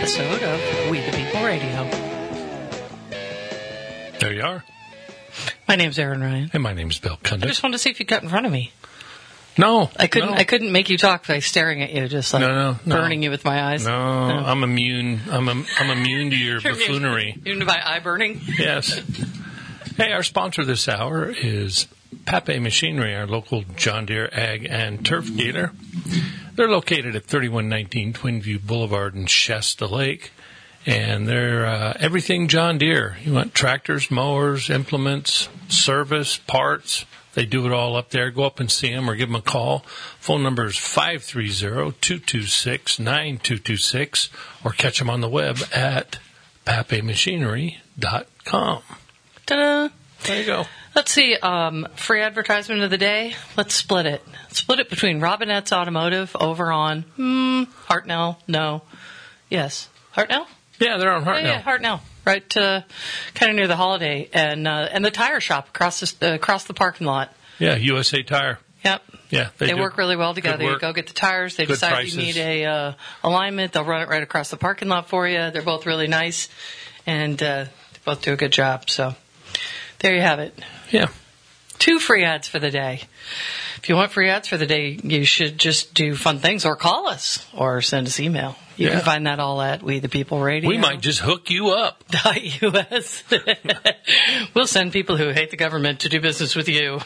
episode of We the People Radio. There you are. My name's Aaron Ryan. And my name's Bill I Cundiff. just wanted to see if you got in front of me. No, I couldn't. no. I couldn't make you talk by staring at you, just like No. burning you with my eyes. No, I'm immune. I'm immune to your buffoonery. Even by eye burning. Yes. Hey, our sponsor this hour is Pape Machinery, our local John Deere ag and turf dealer. They're located at 3119 Twinview Boulevard in Shasta Lake, and they're everything John Deere. You want tractors, mowers, implements, service, parts. They do it all up there. Go up and see them or give them a call. Phone number is 530-226-9226, or catch them on the web at papemachinery.com. Ta-da! There you go. Let's see. Free advertisement of the day. Let's split it. Split it between Robinette's Automotive over on Hartnell. No. Yes. Hartnell? Yeah, they're on Hartnell. Yeah, Hartnell. Right, kind of near the Holiday, and the tire shop across the parking lot. Yeah, USA Tire. Yep. Yeah, they work really well together. You go get the tires. They decide prices. you need a alignment. They'll run it right across the parking lot for you. They're both really nice, and they both do a good job. So there you have it. Yeah. 2 free ads for the day. If you want free ads for the day, you should just do fun things or call us or send us email. You can find that all at We the People Radio. We might just hook you up. .us. We'll send people who hate the government to do business with you.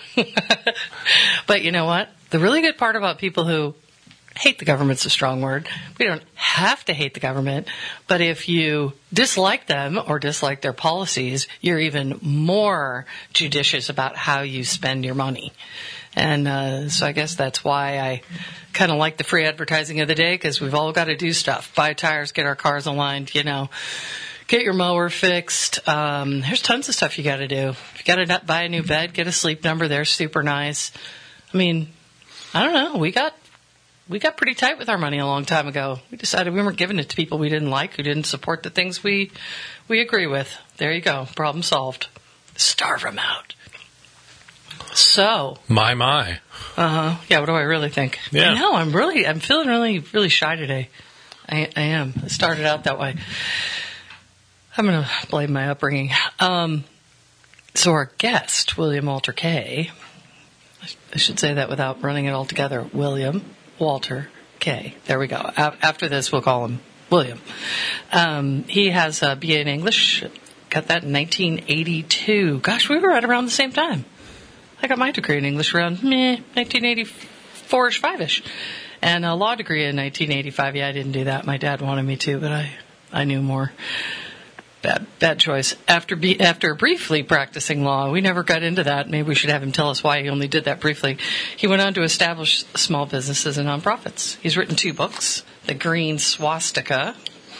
But you know what? The really good part about people who hate the government's a strong word. We don't have to hate the government, but if you dislike them or dislike their policies, you're even more judicious about how you spend your money. And so I guess that's why I kind of like the free advertising of the day, because we've all got to do stuff. Buy tires, get our cars aligned, get your mower fixed. There's tons of stuff you got to do. If you got to buy a new bed, get a Sleep Number. They're super nice. I mean, I don't know. We got pretty tight with our money a long time ago. We decided we weren't giving it to people we didn't like, who didn't support the things we agree with. There you go. Problem solved. Starve them out. So. My. Yeah, what do I really think? Yeah. No, I'm feeling really, really shy today. I am. It started out that way. I'm going to blame my upbringing. So our guest, William Walter Kay, I should say that without running it all together. William Walter Kay. There we go. After this, we'll call him William. He has a BA in English. Got that in 1982. Gosh, we were right around the same time. I got my degree in English around 1984-ish, 5-ish. And a law degree in 1985. Yeah, I didn't do that. My dad wanted me to, but I knew more. Bad choice. After briefly practicing law, we never got into that. Maybe we should have him tell us why he only did that briefly. He went on to establish small businesses and nonprofits. He's written 2 books, The Green Swastika,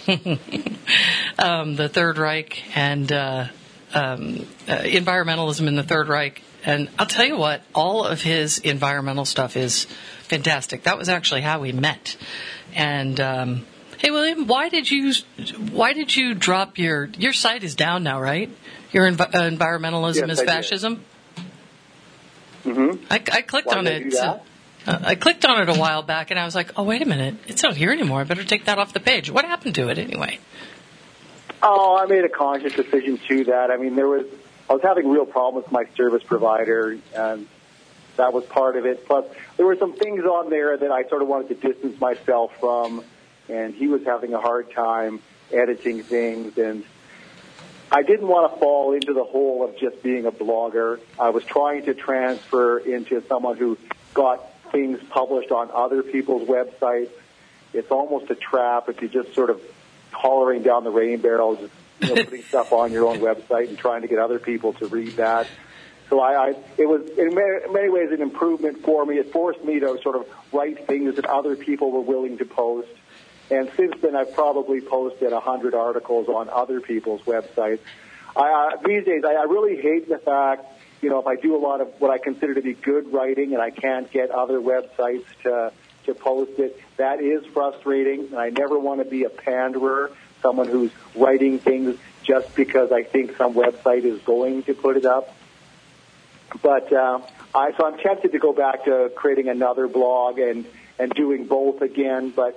The Third Reich, and Environmentalism in the Third Reich. And I'll tell you what, all of his environmental stuff is fantastic. That was actually how we met. And hey, William, why did you drop your site is down now, right? Your environmentalism is fascism. Mm-hmm. I clicked on it. I clicked on it a while back, and I was like, oh, wait a minute, it's not here anymore. I better take that off the page. What happened to it anyway? Oh, I made a conscious decision to that. I mean, I was having real problems with my service provider, and that was part of it. Plus, there were some things on there that I sort of wanted to distance myself from, and he was having a hard time editing things, and I didn't want to fall into the hole of just being a blogger. I was trying to transfer into someone who got things published on other people's websites. It's almost a trap if you just sort of hollering down the rain barrel, just putting stuff on your own website and trying to get other people to read that. So it was in many ways an improvement for me. It forced me to sort of write things that other people were willing to post. And since then, I've probably posted 100 articles on other people's websites. These days, I really hate the fact, if I do a lot of what I consider to be good writing and I can't get other websites to post it, that is frustrating. And I never want to be a panderer, someone who's writing things just because I think some website is going to put it up. But so I'm tempted to go back to creating another blog and doing both again. But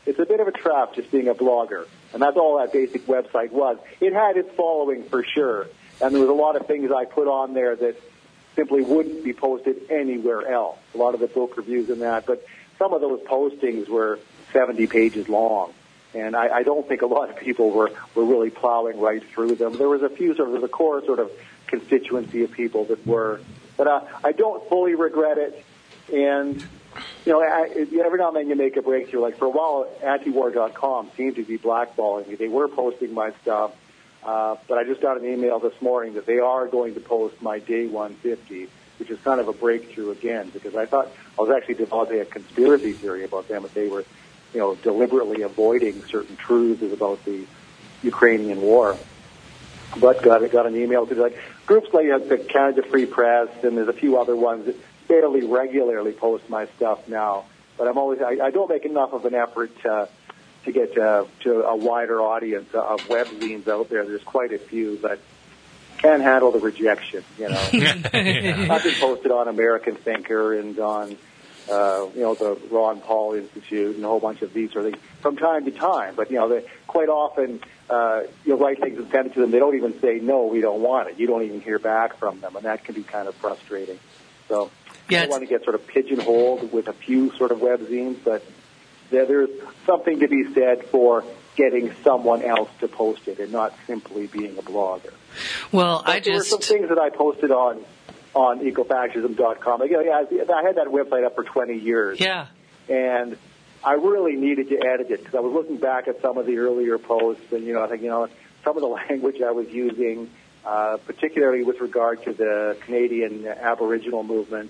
it's a bit of a trap just being a blogger. And that's all that basic website was. It had its following for sure. And there was a lot of things I put on there that simply wouldn't be posted anywhere else. A lot of the book reviews and that. But some of those postings were 70 pages long. And I don't think a lot of people were really plowing right through them. There was a few sort of the core sort of constituency of people that were. But I don't fully regret it. And, you know, every now and then you make a breakthrough. Like for a while, antiwar.com seemed to be blackballing me. They were posting my stuff. But I just got an email this morning that they are going to post my Day 150, which is kind of a breakthrough again, because I thought I was actually developing a conspiracy theory about them, that they were, you know, deliberately avoiding certain truths about the Ukrainian war. But got an email to like groups like the Canada Free Press, and there's a few other ones that fairly regularly post my stuff now. But I don't make enough of an effort to get to a wider audience of webzines out there. There's quite a few, but can't handle the rejection, you know. I've been posted on American Thinker and on, you know, the Ron Paul Institute and a whole bunch of these sort of things from time to time. But, you know, they quite often you'll write things and send it to them. They don't even say, no, we don't want it. You don't even hear back from them, and that can be kind of frustrating. So I don't want to get sort of pigeonholed with a few sort of webzines, but there's something to be said for getting someone else to post it and not simply being a blogger. Well, there were some things that I posted on ecofascism.com. Again, I had that website up for 20 years. Yeah. And I really needed to edit it because I was looking back at some of the earlier posts, and, you know, I think, you know, some of the language I was using, particularly with regard to the Canadian Aboriginal movement,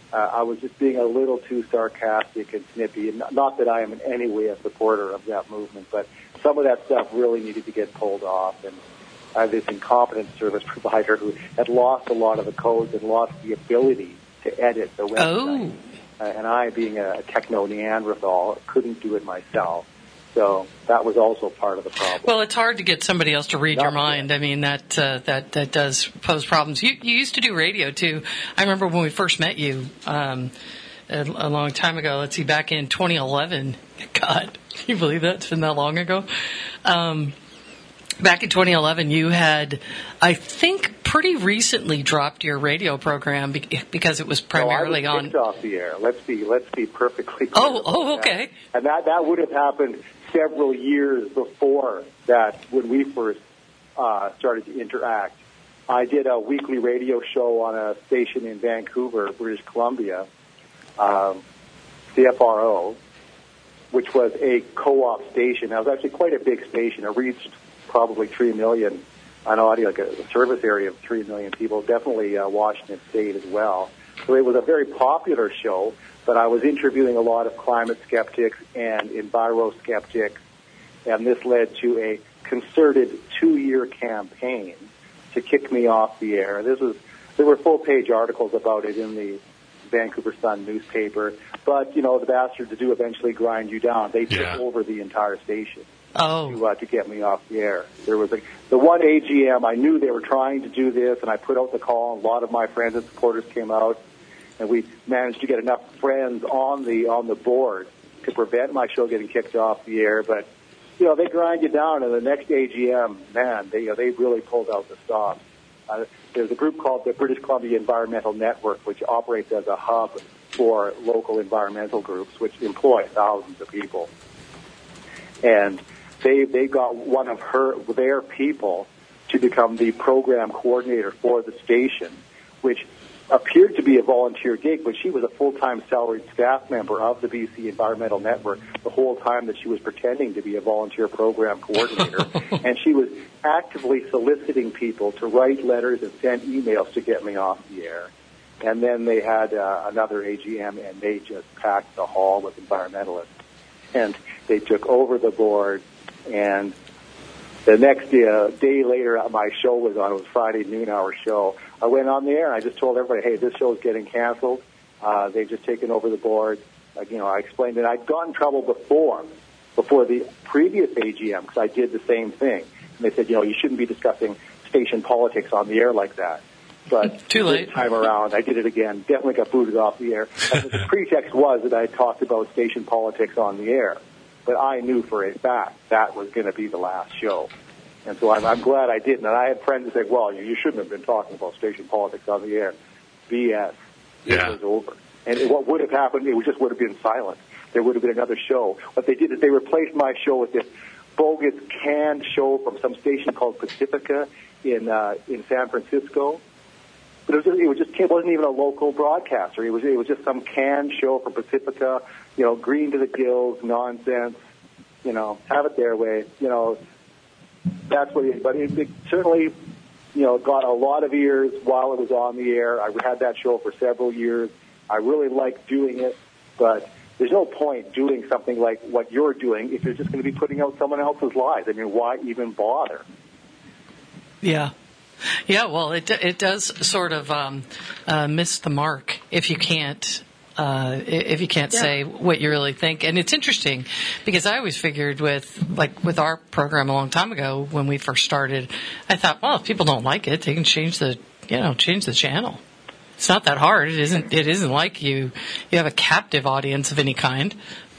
I was just being a little too sarcastic and snippy. And not that I am in any way a supporter of that movement, but some of that stuff really needed to get pulled off. And I have this incompetent service provider who had lost a lot of the codes and lost the ability to edit the website. Oh. And I, being a techno-Neanderthal, couldn't do it myself. So that was also part of the problem. Well, it's hard to get somebody else to read your mind. I mean, that does pose problems. You used to do radio, too. I remember when we first met you a long time ago. Let's see, back in 2011. God, can you believe that? It's been that long ago. Back in 2011, you had, I think, pretty recently dropped your radio program because it was primarily on. Kicked off the air. Let's be perfectly clear. Oh, okay. And that would have happened several years before that, when we first started to interact. I did a weekly radio show on a station in Vancouver, British Columbia, CFRO, which was a co-op station. That was actually quite a big station. It reached probably 3 million on audio, like a service area of 3 million people, definitely Washington State as well. So it was a very popular show, but I was interviewing a lot of climate skeptics and enviro skeptics, and this led to a concerted 2-year campaign to kick me off the air. There were full-page articles about it in the Vancouver Sun newspaper, but, you know, the bastards do eventually grind you down. They took over the entire station. To get me off the air. There was the one AGM, I knew they were trying to do this, and I put out the call, and a lot of my friends and supporters came out, and we managed to get enough friends on the board to prevent my show getting kicked off the air. But, you know, they grind you down, and the next AGM, man, they really pulled out the stops. There's a group called the British Columbia Environmental Network, which operates as a hub for local environmental groups, which employ thousands of people. And they got one of their people to become the program coordinator for the station, which appeared to be a volunteer gig, but she was a full-time salaried staff member of the BC Environmental Network the whole time that she was pretending to be a volunteer program coordinator. And she was actively soliciting people to write letters and send emails to get me off the air. And then they had another AGM, and they just packed the hall with environmentalists. And they took over the board, and the next day later, my show was on. It was Friday noon-hour show. I went on the air, and I just told everybody, hey, this show is getting canceled. They've just taken over the board. You know, I explained that I'd got in trouble before the previous AGM, because I did the same thing. And they said, you know, you shouldn't be discussing station politics on the air like that. But Too late. This time around, I did it again. Definitely got booted off the air. And the pretext was that I talked about station politics on the air. but I knew for a fact that was going to be the last show. And so I'm glad I didn't. And I had friends who said, well, you shouldn't have been talking about station politics on the air. BS. Yeah. It was over. And what would have happened, it just would have been silent. There would have been another show. What they did is they replaced my show with this bogus canned show from some station called Pacifica in San Francisco. But it wasn't even a local broadcaster. It was just some canned show from Pacifica, green to the gills, nonsense, have it their way, that's what it is. But it certainly, got a lot of ears while it was on the air. I had that show for several years. I really liked doing it, but there's no point doing something like what you're doing if you're just going to be putting out someone else's lies. I mean, why even bother? Yeah. Yeah, well, it does sort of miss the mark if you can't say what you really think. And it's interesting because I always figured with our program a long time ago when we first started, I thought, well, if people don't like it, they can change the channel. It's not that hard. It isn't like you have a captive audience of any kind.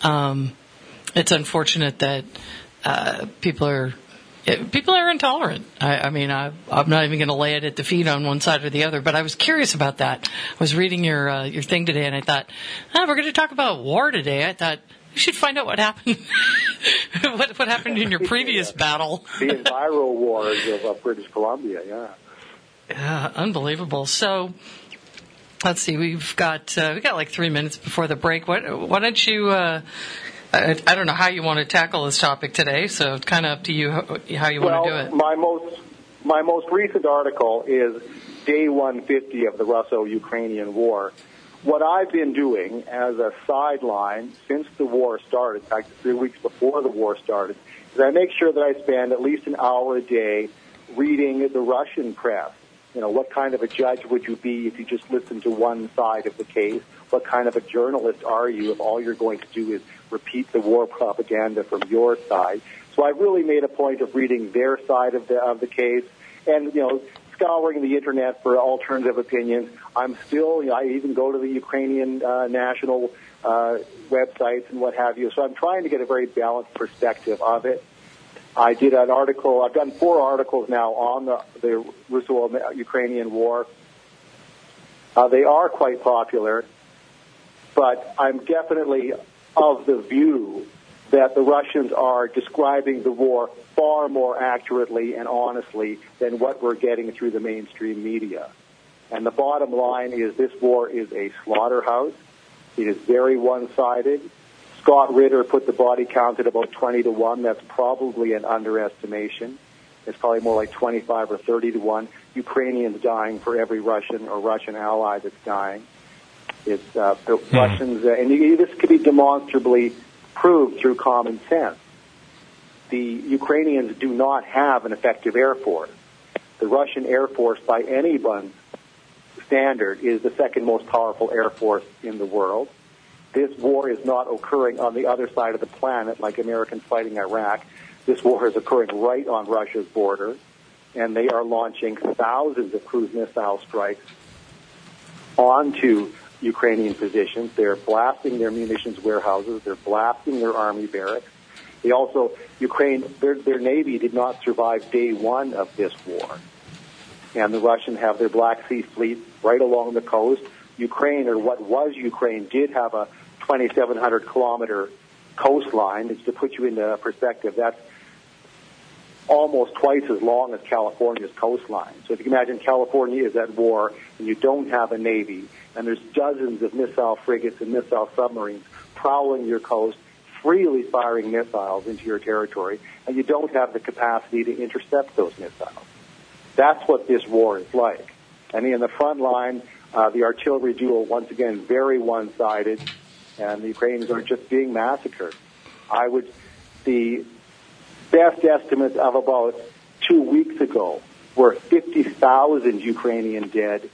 It's unfortunate that people are intolerant. I'm not even going to lay it at the feet on one side or the other, but I was curious about that. I was reading your thing today, and I thought, we're going to talk about war today. I thought we should find out what happened. what happened in your previous battle? The Enviro Wars of British Columbia. Yeah, unbelievable. So let's see. We got like 3 minutes before the break. Why don't you? I don't know how you want to tackle this topic today, so it's kind of up to you how you want to do it. My most recent article is Day 150 of the Russo-Ukrainian War. What I've been doing as a sideline since the war started, in fact, 3 weeks before the war started, is I make sure that I spend at least an hour a day reading the Russian press. What kind of a judge would you be if you just listened to one side of the case? What kind of a journalist are you if all you're going to do is repeat the war propaganda from your side? So I really made a point of reading their side of the case and, scouring the internet for alternative opinions. I even go to the Ukrainian national websites and what have you. So I'm trying to get a very balanced perspective of it. I did an article. I've done 4 articles now on the Russo-Ukrainian war. They are quite popular, but I'm definitely of the view that the Russians are describing the war far more accurately and honestly than what we're getting through the mainstream media. And the bottom line is this war is a slaughterhouse. It is very one-sided. Scott Ritter put the body count at about 20-1. That's probably an underestimation. It's probably more like 25 or 30-1. Ukrainians dying for every Russian or Russian ally that's dying. It's the Russians, and this could be demonstrably proved through common sense. The Ukrainians do not have an effective air force. The Russian Air Force, by anyone's standard, is the second most powerful air force in the world. This war is not occurring on the other side of the planet like Americans fighting Iraq. This war is occurring right on Russia's border, and they are launching thousands of cruise missile strikes onto Ukrainian positions. They're blasting their munitions warehouses. They're blasting their army barracks. They also, their Navy did not survive day one of this war. And the Russians have their Black Sea fleet right along the coast. Ukraine, or what was Ukraine, did have a 2,700-kilometer coastline. It's to put you into perspective. That's almost twice as long as California's coastline. So if you can imagine California is at war and you don't have a Navy, and there's dozens of missile frigates and missile submarines prowling your coast, freely firing missiles into your territory, and you don't have the capacity to intercept those missiles. That's what this war is like. And in the front line, the artillery duel, once again, very one-sided, and the Ukrainians are just being massacred. The best estimates of about 2 weeks ago were 50,000 Ukrainian dead,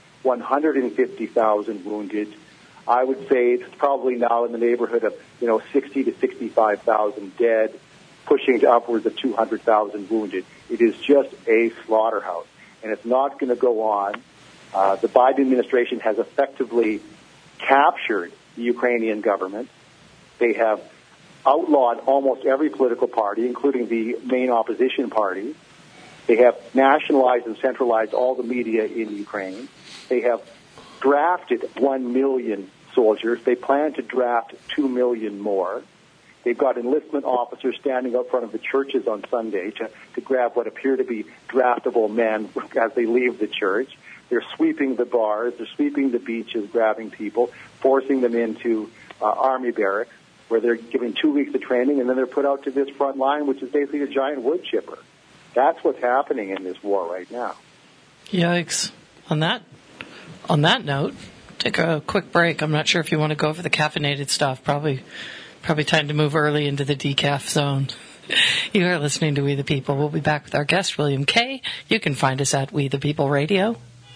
150,000 wounded. I would say it's probably now in the neighborhood of 60 to 65,000 dead, pushing to upwards of 200,000 wounded. It is just a slaughterhouse, and it's not going to go on. The Biden administration has effectively captured the Ukrainian government. They have outlawed almost every political party, including the main opposition parties. They have nationalized and centralized all the media in Ukraine. They have drafted 1 million soldiers. They plan to draft 2 million more. They've got enlistment officers standing out front of the churches on Sunday to grab what appear to be draftable men as they leave the church. They're sweeping the bars. They're sweeping the beaches, grabbing people, forcing them into army barracks, where they're given 2 weeks of training, and then they're put out to this front line, which is basically a giant wood chipper. That's what's happening in this war right now. Yikes. On that note, take a quick break. I'm not sure if you want to go over the caffeinated stuff. Probably time to move early into the decaf zone. You are listening to We the People. We'll be back with our guest, William Kay. You can find us at wethepeopleradio.us.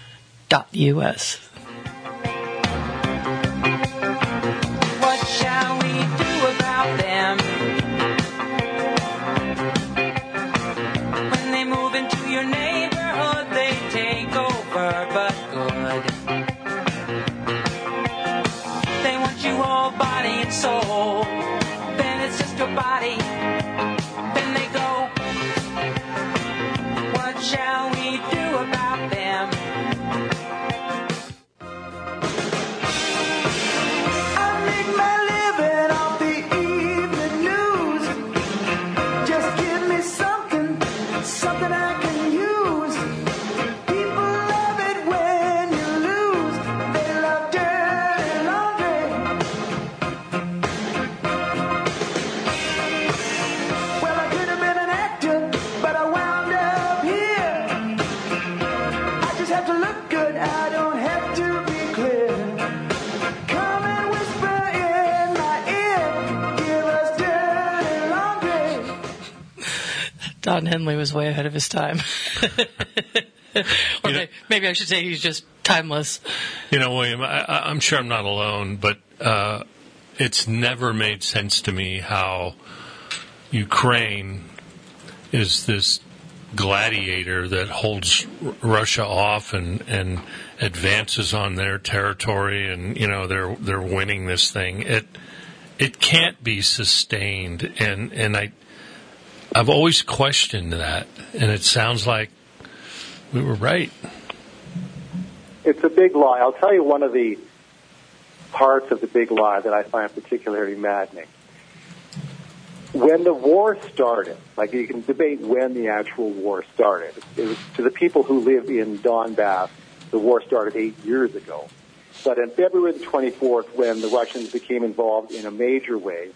What shall we do about them? When they move into your neighborhood, they take over, but good. They want you all body and soul. Then it's just your body. Then they go. What shall we do about them? I make my living off the evening news. Just give me something I can use. People love it when you lose. They love dirty laundry. Well, I could have been an actor, but I wound up here. I just have to look good. I don't have to be clear. Come and whisper in my ear. Give us dirty laundry. Don Henley was way ahead of his time. Or maybe I should say he's just timeless. You know, William, I'm sure I'm not alone, but it's never made sense to me how Ukraine is this gladiator that holds Russia off and advances on their territory, and they're winning this thing. It can't be sustained, and I've always questioned that, and it sounds like we were right. It's a big lie. I'll tell you one of the parts of the big lie that I find particularly maddening. When the war started, like you can debate when the actual war started. It was, to the people who live in Donbass, the war started 8 years ago. But on February the 24th, when the Russians became involved in a major way,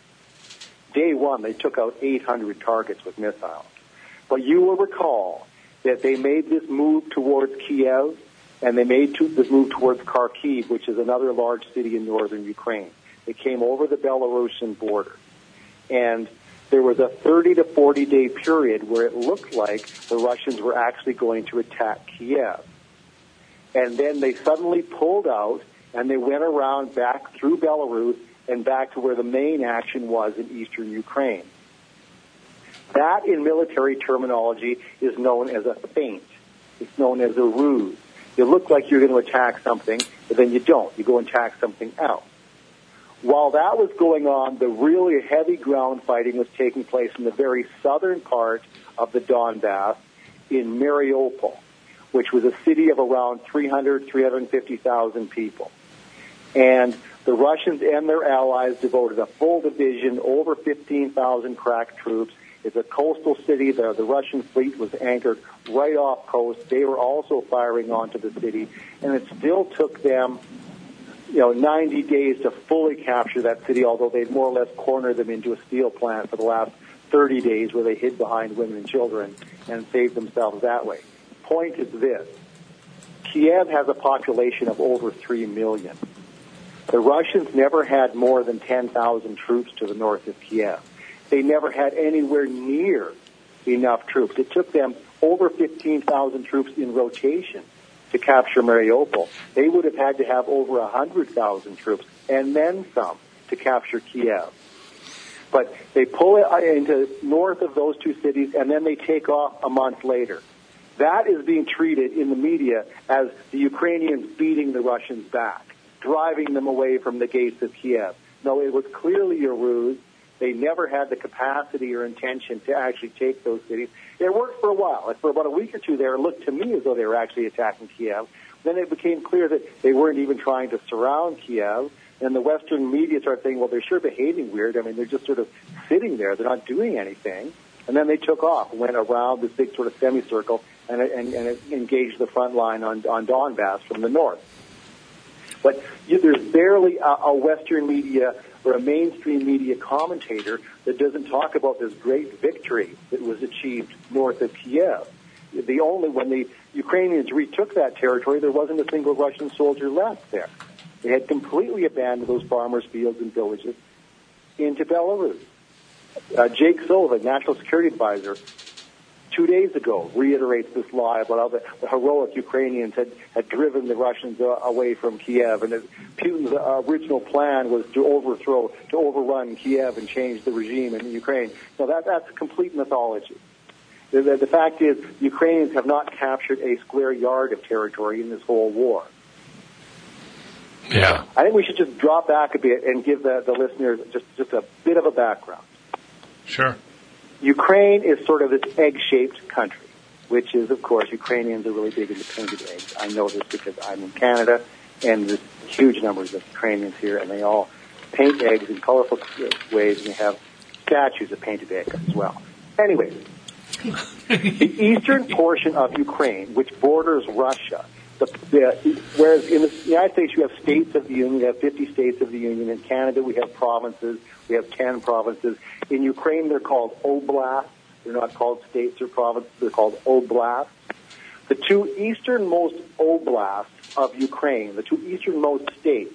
day one, they took out 800 targets with missiles. But you will recall that they made this move towards Kiev, and they made this move towards Kharkiv, which is another large city in northern Ukraine. They came over the Belarusian border. And there was a 30 to 40-day period where it looked like the Russians were actually going to attack Kiev. And then they suddenly pulled out, and they went around back through Belarus and back to where the main action was in eastern Ukraine. That, in military terminology, is known as a feint. It's known as a ruse. You look like you're going to attack something, but then you don't. You go and attack something else. While that was going on, the really heavy ground fighting was taking place in the very southern part of the Donbass in Mariupol, which was a city of around 350,000 people. And the Russians and their allies devoted a full division, over 15,000 crack troops. It's a coastal city. The Russian fleet was anchored right off coast. They were also firing onto the city, and it still took them 90 days to fully capture that city, although they'd more or less cornered them into a steel plant for the last 30 days where they hid behind women and children and saved themselves that way. Point is this. Kiev has a population of over 3 million. The Russians never had more than 10,000 troops to the north of Kiev. They never had anywhere near enough troops. It took them over 15,000 troops in rotation to capture Mariupol. They would have had to have over 100,000 troops and then some to capture Kiev. But they pull it into north of those two cities, and then they take off a month later. That is being treated in the media as the Ukrainians beating the Russians back, driving them away from the gates of Kiev. No, it was clearly a ruse. They never had the capacity or intention to actually take those cities. It worked for a while. Like for about a week or two there, it looked to me as though they were actually attacking Kiev. Then it became clear that they weren't even trying to surround Kiev. And the Western media started saying, well, they're sure behaving weird. I mean, they're just sort of sitting there. They're not doing anything. And then they took off, went around this big sort of semicircle, and engaged the front line on Donbass from the north. But there's barely a Western media or a mainstream media commentator that doesn't talk about this great victory that was achieved north of Kiev. When the Ukrainians retook that territory, there wasn't a single Russian soldier left there. They had completely abandoned those farmers' fields and villages into Belarus. Jake Sullivan, National Security Advisor, 2 days ago reiterates this lie about how the heroic Ukrainians had driven the Russians away from Kiev, and that Putin's original plan was to overrun Kiev and change the regime in Ukraine. So that's complete mythology. The fact is, Ukrainians have not captured a square yard of territory in this whole war. Yeah. I think we should just drop back a bit and give the listeners just a bit of a background. Sure. Ukraine is sort of this egg-shaped country, which is, of course, Ukrainians are really big into painted eggs. I know this because I'm in Canada, and there's huge numbers of Ukrainians here, and they all paint eggs in colorful ways, and they have statues of painted eggs as well. Anyways, the eastern portion of Ukraine, which borders Russia, whereas in the United States you have states of the Union, you have 50 states of the Union. In Canada we have provinces, we have 10 provinces. In Ukraine they're called oblasts. They're not called states or provinces, they're called oblasts. The two easternmost oblasts of Ukraine, the two easternmost states,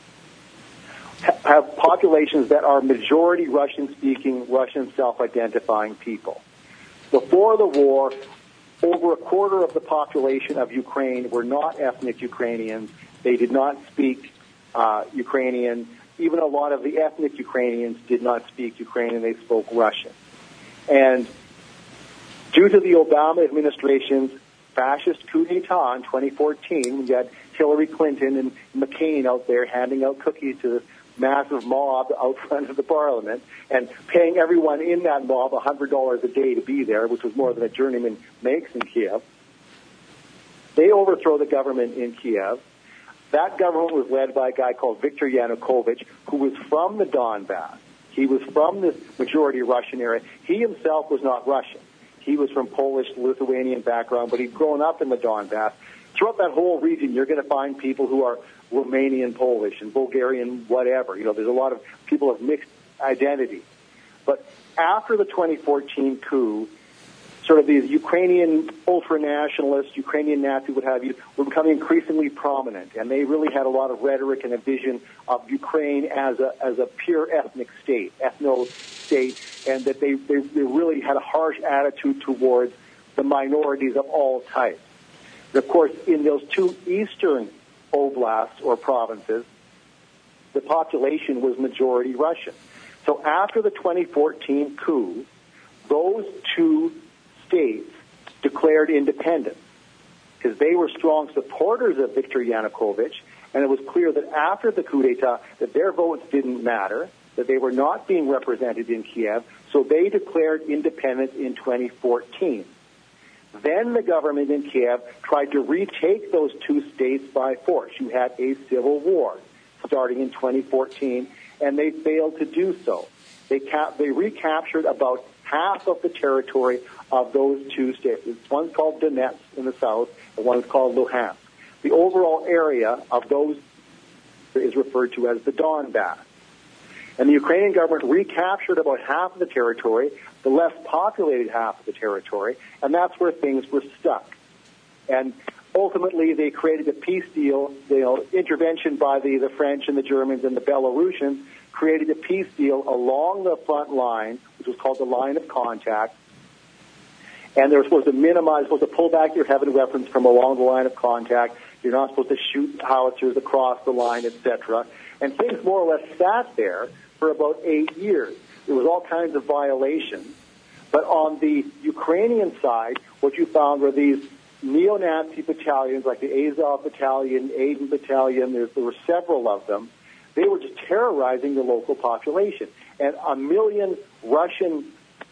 have populations that are majority Russian-speaking, Russian self-identifying people. Before the war, over a quarter of the population of Ukraine were not ethnic Ukrainians. They did not speak Ukrainian. Even a lot of the ethnic Ukrainians did not speak Ukrainian. They spoke Russian. And due to the Obama administration's fascist coup d'etat in 2014, we had Hillary Clinton and McCain out there handing out cookies to this massive mob out front of the parliament and paying everyone in that mob $100 a day to be there, which was more than a journeyman makes in Kiev. They overthrow the government in Kiev. That government was led by a guy called Viktor Yanukovych, who was from the Donbass. He was from this majority Russian area. He himself was not Russian. He was from Polish, Lithuanian background, but he'd grown up in the Donbass. Throughout that whole region, you're going to find people who are Romanian Polish and Bulgarian whatever. You know, there's a lot of people of mixed identity. But after the 2014 coup, sort of these Ukrainian ultra-nationalists, Ukrainian Nazis, what have you, were becoming increasingly prominent. And they really had a lot of rhetoric and a vision of Ukraine as a pure ethnic state, ethno-state, and that they really had a harsh attitude towards the minorities of all types. And of course, in those two eastern oblasts or provinces, the population was majority Russian. So after the 2014 coup, those two states declared independence because they were strong supporters of Viktor Yanukovych, and it was clear that after the coup d'etat that their votes didn't matter, that they were not being represented in Kiev, so they declared independence in 2014. Then the government in Kiev tried to retake those two states by force. You had a civil war starting in 2014, and they failed to do so. They recaptured about half of the territory of those two states. One's called Donetsk in the south, and one's called Luhansk. The overall area of those is referred to as the Donbass. And the Ukrainian government recaptured about half of the territory, the less populated half of the territory, and that's where things were stuck. And ultimately, they created a peace deal, intervention by the French and the Germans and the Belarusians, created a peace deal along the front line, which was called the line of contact. And they were supposed to pull back your heavy weapons from along the line of contact. You're not supposed to shoot howitzers across the line, etc. And things more or less sat there for about 8 years. There was all kinds of violations. But on the Ukrainian side, what you found were these neo-Nazi battalions like the Azov Battalion, Aiden Battalion, there were several of them. They were just terrorizing the local population. and 1 million Russian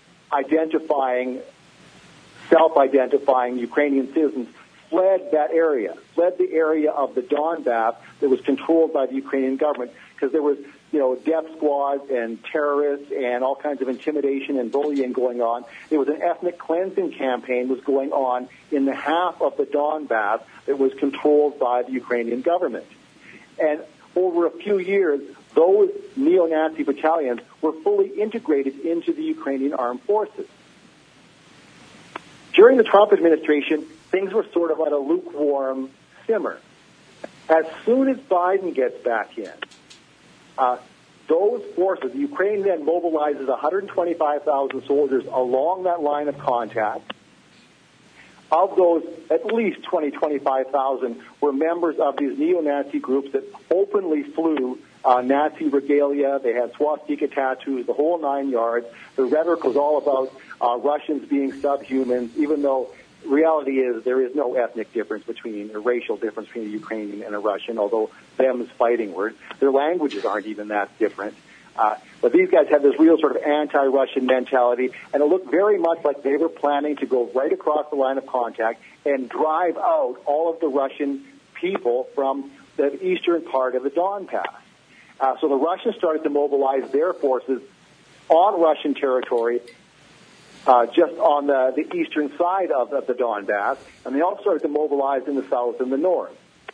self-identifying Ukrainian citizens fled that area, fled the area of the Donbass that was controlled by the Ukrainian government, because there was, death squads and terrorists and all kinds of intimidation and bullying going on. There was an ethnic cleansing campaign was going on in the half of the Donbass that was controlled by the Ukrainian government. And over a few years, those neo-Nazi battalions were fully integrated into the Ukrainian armed forces. During the Trump administration, things were sort of at a lukewarm simmer. As soon as Biden gets back in, those forces, the Ukraine then mobilizes 125,000 soldiers along that line of contact. Of those, at least 25,000 were members of these neo-Nazi groups that openly flew Nazi regalia. They had swastika tattoos, the whole 9 yards. The rhetoric was all about Russians being subhumans, even though reality is there is no ethnic difference between, or racial difference between a Ukrainian and a Russian, although them is fighting word. Their languages aren't even that different. But these guys had this real sort of anti-Russian mentality, and it looked very much like they were planning to go right across the line of contact and drive out all of the Russian people from the eastern part of the Donbass. So the Russians started to mobilize their forces on Russian territory, just on the eastern side of the Donbass, and they also started to mobilize in the south and the north.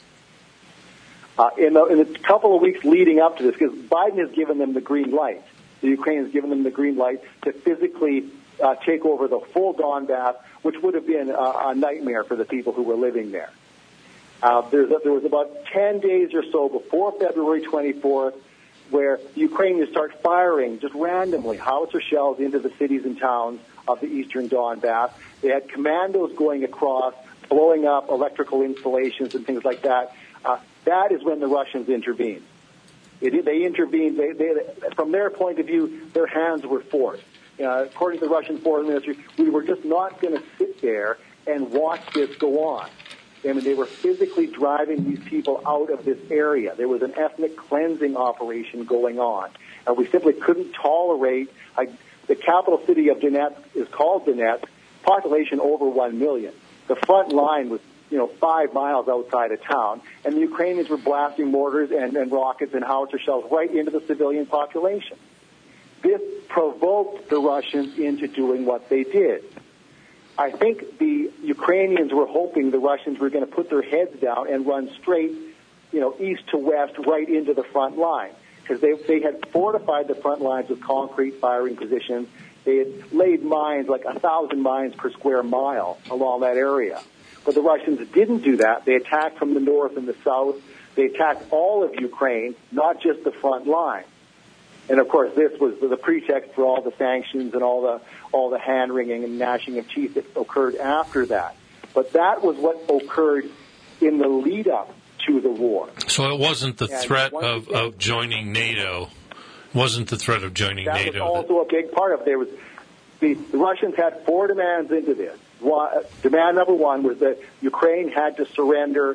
In the couple of weeks leading up to this, because Biden has given them the green light, the Ukraine has given them the green light to physically take over the full Donbass, which would have been a nightmare for the people who were living there. There was about 10 days or so before February 24th where the Ukrainians start firing just randomly howitzer shells into the cities and towns of the eastern Donbass. They had commandos going across, blowing up electrical installations and things like that. That is when the Russians intervened. They intervened. From their point of view, their hands were forced. According to the Russian Foreign Ministry, we were just not going to sit there and watch this go on. I mean, they were physically driving these people out of this area. There was an ethnic cleansing operation going on. And we simply couldn't tolerate. The capital city of Donetsk is called Donetsk, population over 1 million. The front line was 5 miles outside of town, and the Ukrainians were blasting mortars and rockets and howitzer shells right into the civilian population. This provoked the Russians into doing what they did. I think the Ukrainians were hoping the Russians were going to put their heads down and run straight, east to west right into the front line, because they had fortified the front lines with concrete firing positions. They had laid mines, like 1,000 mines per square mile along that area. But the Russians didn't do that. They attacked from the north and the south. They attacked all of Ukraine, not just the front line. And of course, this was the pretext for all the sanctions and all the hand-wringing and gnashing of teeth that occurred after that. But that was what occurred in the lead-up to the war. So it wasn't the threat of joining NATO. Wasn't the threat of joining NATO. That was also a big part of it. There was the Russians had 4 demands into this. Demand number 1 was that Ukraine had to surrender,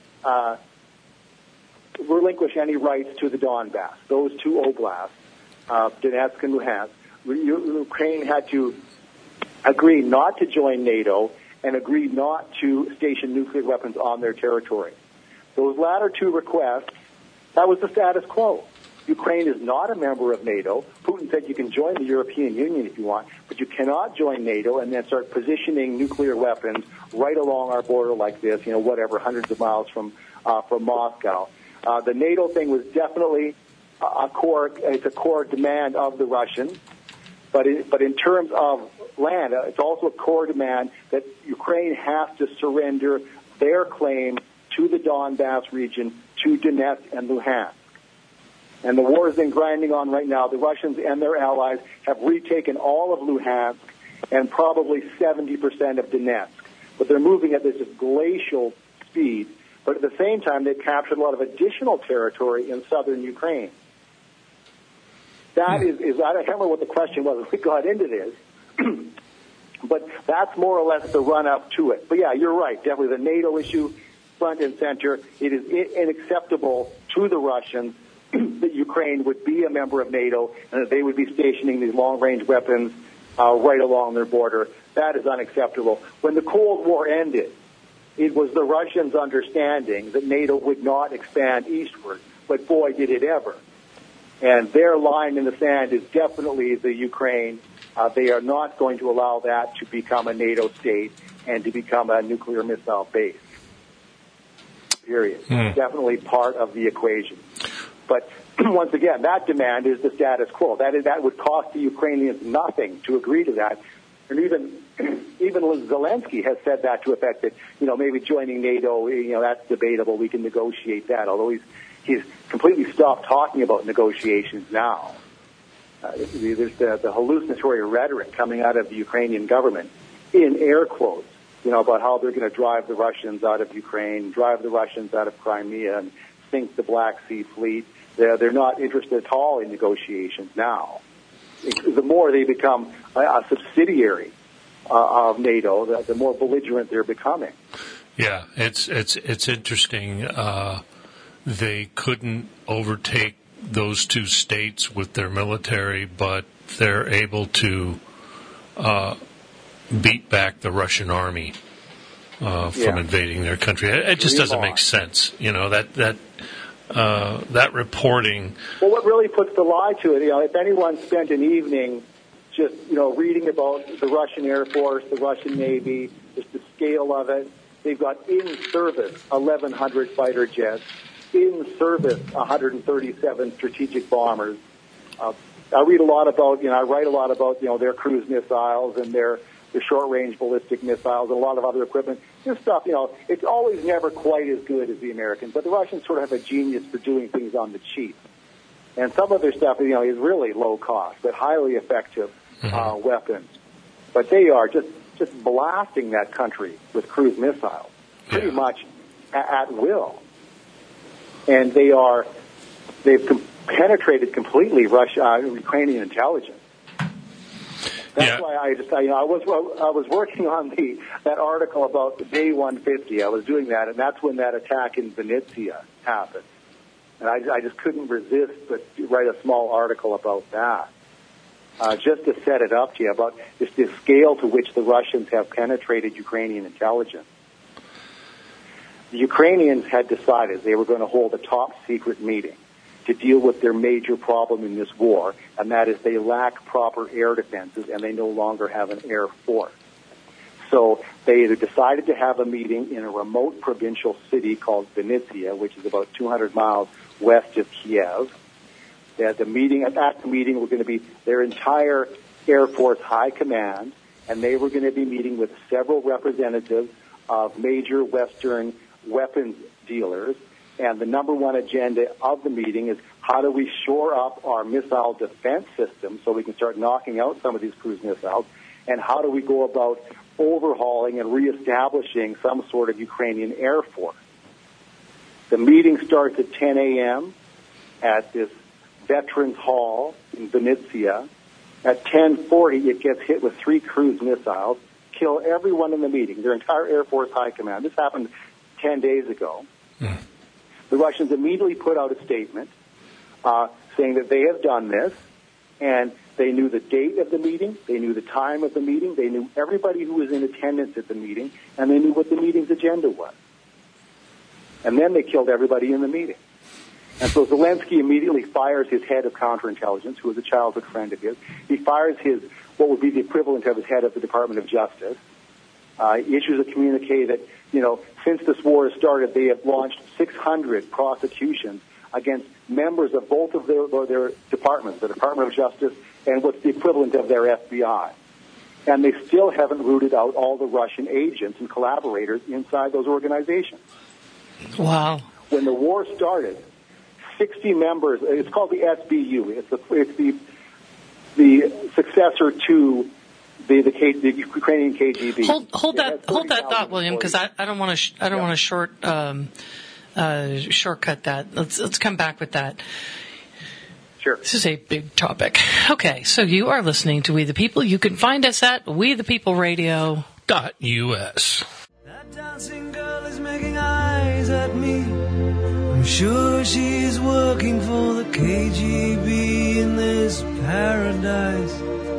relinquish any rights to the Donbass, those 2 oblasts, Donetsk and Luhansk. Ukraine had to agree not to join NATO and agree not to station nuclear weapons on their territory. Those latter 2 requests, that was the status quo. Ukraine is not a member of NATO. Putin said you can join the European Union if you want, but you cannot join NATO and then start positioning nuclear weapons right along our border like this, hundreds of miles from Moscow. The NATO thing was definitely a core demand of the Russians, but in terms of land, it's also a core demand that Ukraine has to surrender their claim to the Donbass region, to Donetsk and Luhansk. And the war has been grinding on right now. The Russians and their allies have retaken all of Luhansk and probably 70% of Donetsk. But they're moving at this glacial speed. But at the same time, they've captured a lot of additional territory in southern Ukraine. That is I can't remember what the question was when we got into this, but that's more or less the run-up to it. But yeah, you're right. Definitely the NATO issue, front and center. It is unacceptable to the Russians that Ukraine would be a member of NATO and that they would be stationing these long-range weapons right along their border. That is unacceptable. When the Cold War ended, it was the Russians' understanding that NATO would not expand eastward, but boy, did it ever. And their line in the sand is definitely the Ukraine. They are not going to allow that to become a NATO state and to become a nuclear missile base. Period. Definitely part of the equation. But once again, that demand is the status quo. That would cost the Ukrainians nothing to agree to that. And even Zelensky has said that to effect that, maybe joining NATO, that's debatable. We can negotiate that. Although he's completely stopped talking about negotiations now. There's the hallucinatory rhetoric coming out of the Ukrainian government, in air quotes, about how they're going to drive the Russians out of Ukraine, drive the Russians out of Crimea, and sink the Black Sea Fleet. They're not interested at all in negotiations now. The more they become a subsidiary of NATO, the more belligerent they're becoming. Yeah, it's interesting. They couldn't overtake those two states with their military, but they're able to beat back the Russian army from invading their country. It just doesn't make sense. That reporting. Well, what really puts the lie to it, if anyone spent an evening just, reading about the Russian Air Force, the Russian Navy, just the scale of it, they've got in service 1,100 fighter jets, in service 137 strategic bombers. I read a lot about, I write a lot about, their cruise missiles and their short-range ballistic missiles and a lot of other equipment. This stuff, it's always never quite as good as the Americans, but the Russians sort of have a genius for doing things on the cheap. And some of their stuff, is really low cost, but highly effective weapons. But they are just blasting that country with cruise missiles, pretty much at will. And they've penetrated completely Ukrainian intelligence. That's why I was working on that article about the Day 150. I was doing that, and that's when that attack in Vinnytsia happened. And I just couldn't resist but write a small article about that, just to set it up to you about just the scale to which the Russians have penetrated Ukrainian intelligence. The Ukrainians had decided they were going to hold a top-secret meeting to deal with their major problem in this war, and that is they lack proper air defenses and they no longer have an air force. So they either decided to have a meeting in a remote provincial city called Vinnytsia, which is about 200 miles west of Kiev. At the meeting were going to be their entire Air Force high command, and they were going to be meeting with several representatives of major Western weapons dealers. And the number one agenda of the meeting is how do we shore up our missile defense system so we can start knocking out some of these cruise missiles, and how do we go about overhauling and reestablishing some sort of Ukrainian air force. The meeting starts at 10 a.m. at this Veterans Hall in Vinnytsia. At 10:40, it gets hit with 3 cruise missiles, kill everyone in the meeting, their entire Air Force high command. This happened 10 days ago. The Russians immediately put out a statement saying that they have done this, and they knew the date of the meeting, they knew the time of the meeting, they knew everybody who was in attendance at the meeting, and they knew what the meeting's agenda was. And then they killed everybody in the meeting. And so Zelensky immediately fires his head of counterintelligence, who was a childhood friend of his. He fires what would be the equivalent of his head of the Department of Justice. He issues a communique that, since this war has started, they have launched 600 prosecutions against members of both of their departments, the Department of Justice and what's the equivalent of their FBI. And they still haven't rooted out all the Russian agents and collaborators inside those organizations. Wow. When the war started, 60 members, it's called the SBU, it's the successor to the Ukrainian KGB. Hold that thought, William, because I don't want to shortcut that. Let's come back with that. Sure. This is a big topic. Okay, so you are listening to We the People. You can find us at WeThePeopleRadio.us. That dancing girl is making eyes at me. I'm sure she's working for the KGB in this paradise.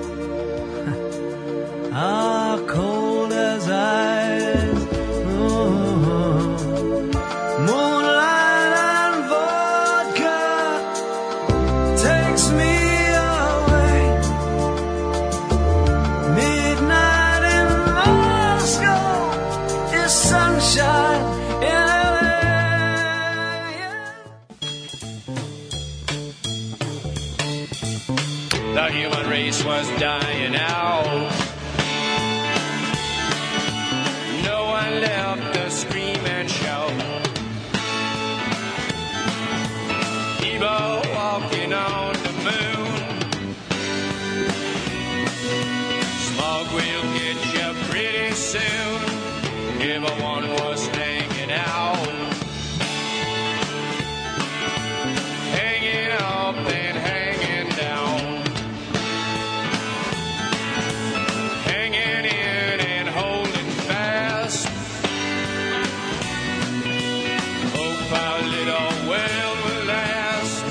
Ah, cold as ice. Oh, moonlight and vodka takes me away. Midnight in Moscow is sunshine in LA. The human race was dying out. No one left to scream and shout. People walking on the moon. Smoke will get you pretty soon. Everyone was hanging out. Hanging up and hanging down. Hanging in and holding fast. Hope our little world will last.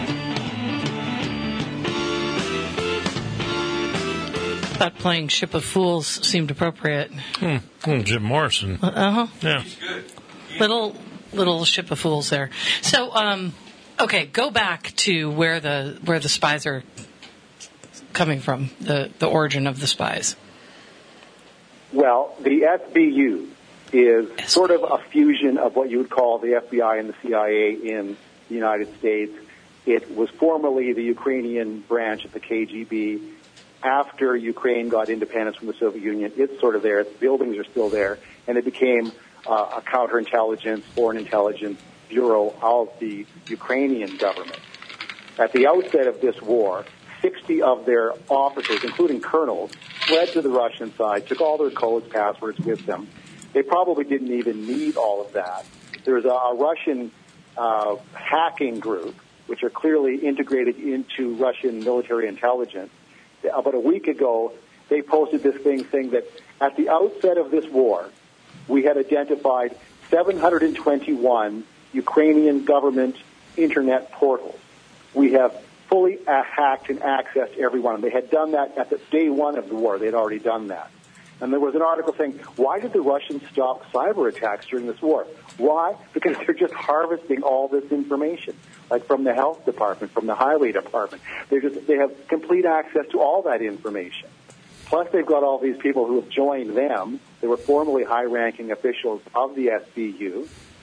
Thought playing Ship of Fools seemed appropriate. Jim Morrison. Uh-huh. Yeah. Little Ship of Fools there. So, okay, go back to where the spies are coming from, the origin of the spies. Well, the SBU is sort of a fusion of what you would call the FBI and the CIA in the United States. It was formerly the Ukrainian branch of the KGB. After Ukraine got independence from the Soviet Union, it's sort of there. Its buildings are still there, and it became a counterintelligence, foreign intelligence bureau of the Ukrainian government. At the outset of this war, 60 of their officers, including colonels, fled to the Russian side, took all their codes, passwords with them. They probably didn't even need all of that. There's a Russian hacking group, which are clearly integrated into Russian military intelligence. About a week ago, they posted this thing saying that at the outset of this war, we had identified 721 Ukrainian government internet portals. We have fully hacked and accessed every one. They had done that at the day one of the war. They had already done that. And there was an article saying, why did the Russians stop cyber attacks during this war? Why? Because they're just harvesting all this information, like from the health department, from the highway department. They have complete access to all that information. Plus, they've got all these people who have joined them. They were formerly high-ranking officials of the SBU.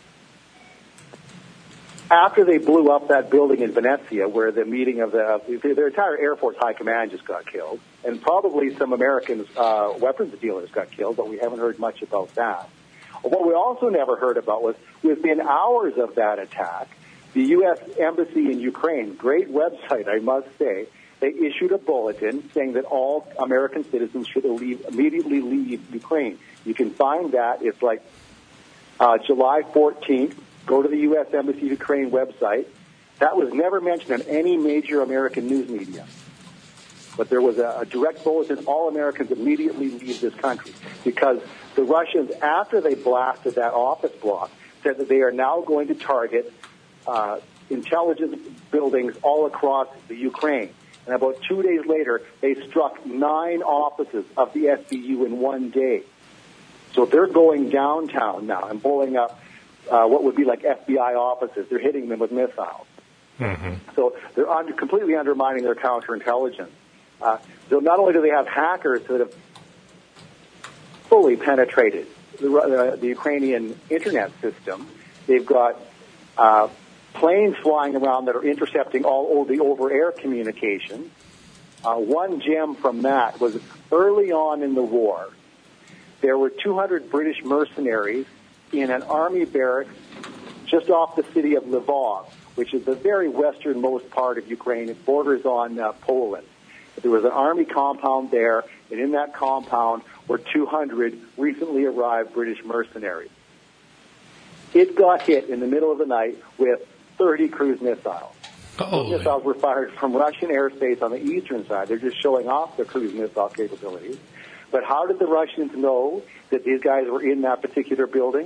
After they blew up that building in Venezia, where the meeting of their entire Air Force High Command just got killed, and probably some American weapons dealers got killed, but we haven't heard much about that. What we also never heard about was within hours of that attack, the U.S. Embassy in Ukraine, great website, I must say, they issued a bulletin saying that all American citizens should immediately leave Ukraine. You can find that. It's like July 14th. Go to the U.S. Embassy Ukraine website. That was never mentioned on any major American news media. But there was a direct bulletin, all Americans immediately leave this country. Because the Russians, after they blasted that office block, said that they are now going to target intelligence buildings all across the Ukraine. And about 2 days later, they struck 9 offices of the SBU in one day. So they're going downtown now and blowing up what would be like FBI offices. They're hitting them with missiles. Mm-hmm. So they're completely undermining their counterintelligence. So not only do they have hackers that have fully penetrated the Ukrainian internet system, they've got planes flying around that are intercepting all the over-air communications. One gem from that was early on in the war, there were 200 British mercenaries in an army barracks just off the city of Lvov, which is the very westernmost part of Ukraine. It borders on Poland. There was an army compound there, and in that compound were 200 recently arrived British mercenaries. It got hit in the middle of the night with 30 cruise missiles. Those missiles were fired from Russian airspace on the eastern side. They're just showing off their cruise missile capabilities. But how did the Russians know that these guys were in that particular building?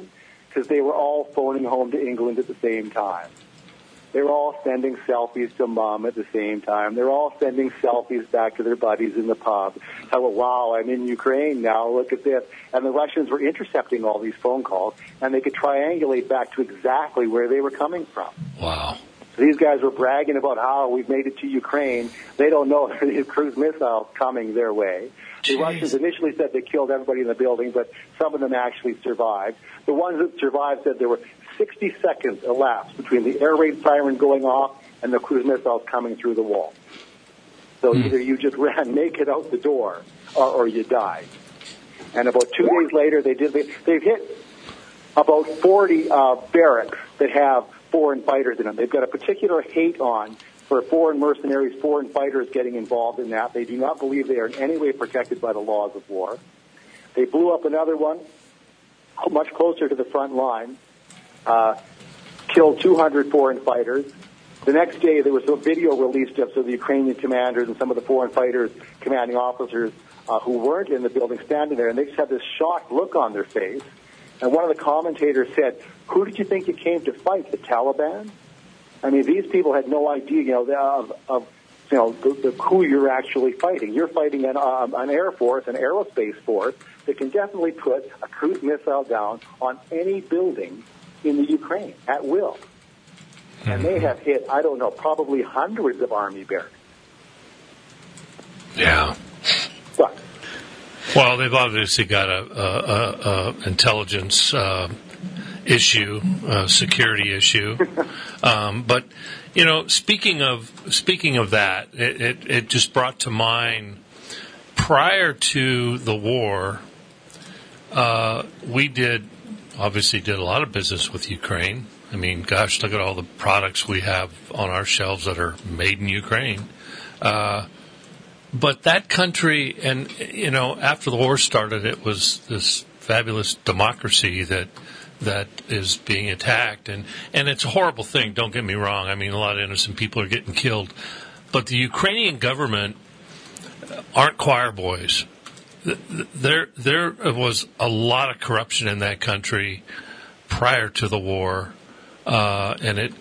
because they were all phoning home to England at the same time. They were all sending selfies to mom at the same time. They're all sending selfies back to their buddies in the pub. So, wow, I'm in Ukraine now. Look at this. And the Russians were intercepting all these phone calls, and they could triangulate back to exactly where they were coming from. Wow. So these guys were bragging about how we've made it to Ukraine. They don't know there's cruise missiles coming their way. The Russians initially said they killed everybody in the building, but some of them actually survived. The ones that survived said there were 60 seconds elapsed between the air raid siren going off and the cruise missiles coming through the wall. So either you just ran naked out the door or you died. And about 2 days later, they've hit about 40 barracks that have foreign fighters in them. They've got a particular hate on for foreign mercenaries, foreign fighters getting involved in that. They do not believe they are in any way protected by the laws of war. They blew up another one much closer to the front line, killed 200 foreign fighters. The next day, there was a video released of some of the Ukrainian commanders and some of the foreign fighters, commanding officers who weren't in the building standing there, and they just had this shocked look on their face. And one of the commentators said, "Who did you think you came to fight, the Taliban?" I mean, these people had no idea, of who you're actually fighting. You're fighting an air force, an aerospace force that can definitely put a cruise missile down on any building in the Ukraine at will. And they have hit, I don't know, probably hundreds of army barracks. Yeah. But, well, they've obviously got a intelligence issue, security issue. But speaking of that, it just brought to mind prior to the war, we obviously did a lot of business with Ukraine. I mean, gosh, look at all the products we have on our shelves that are made in Ukraine. But that country, and, after the war started, it was this fabulous democracy that is being attacked. And it's a horrible thing, don't get me wrong. I mean, a lot of innocent people are getting killed. But the Ukrainian government aren't choir boys. There was a lot of corruption in that country prior to the war. And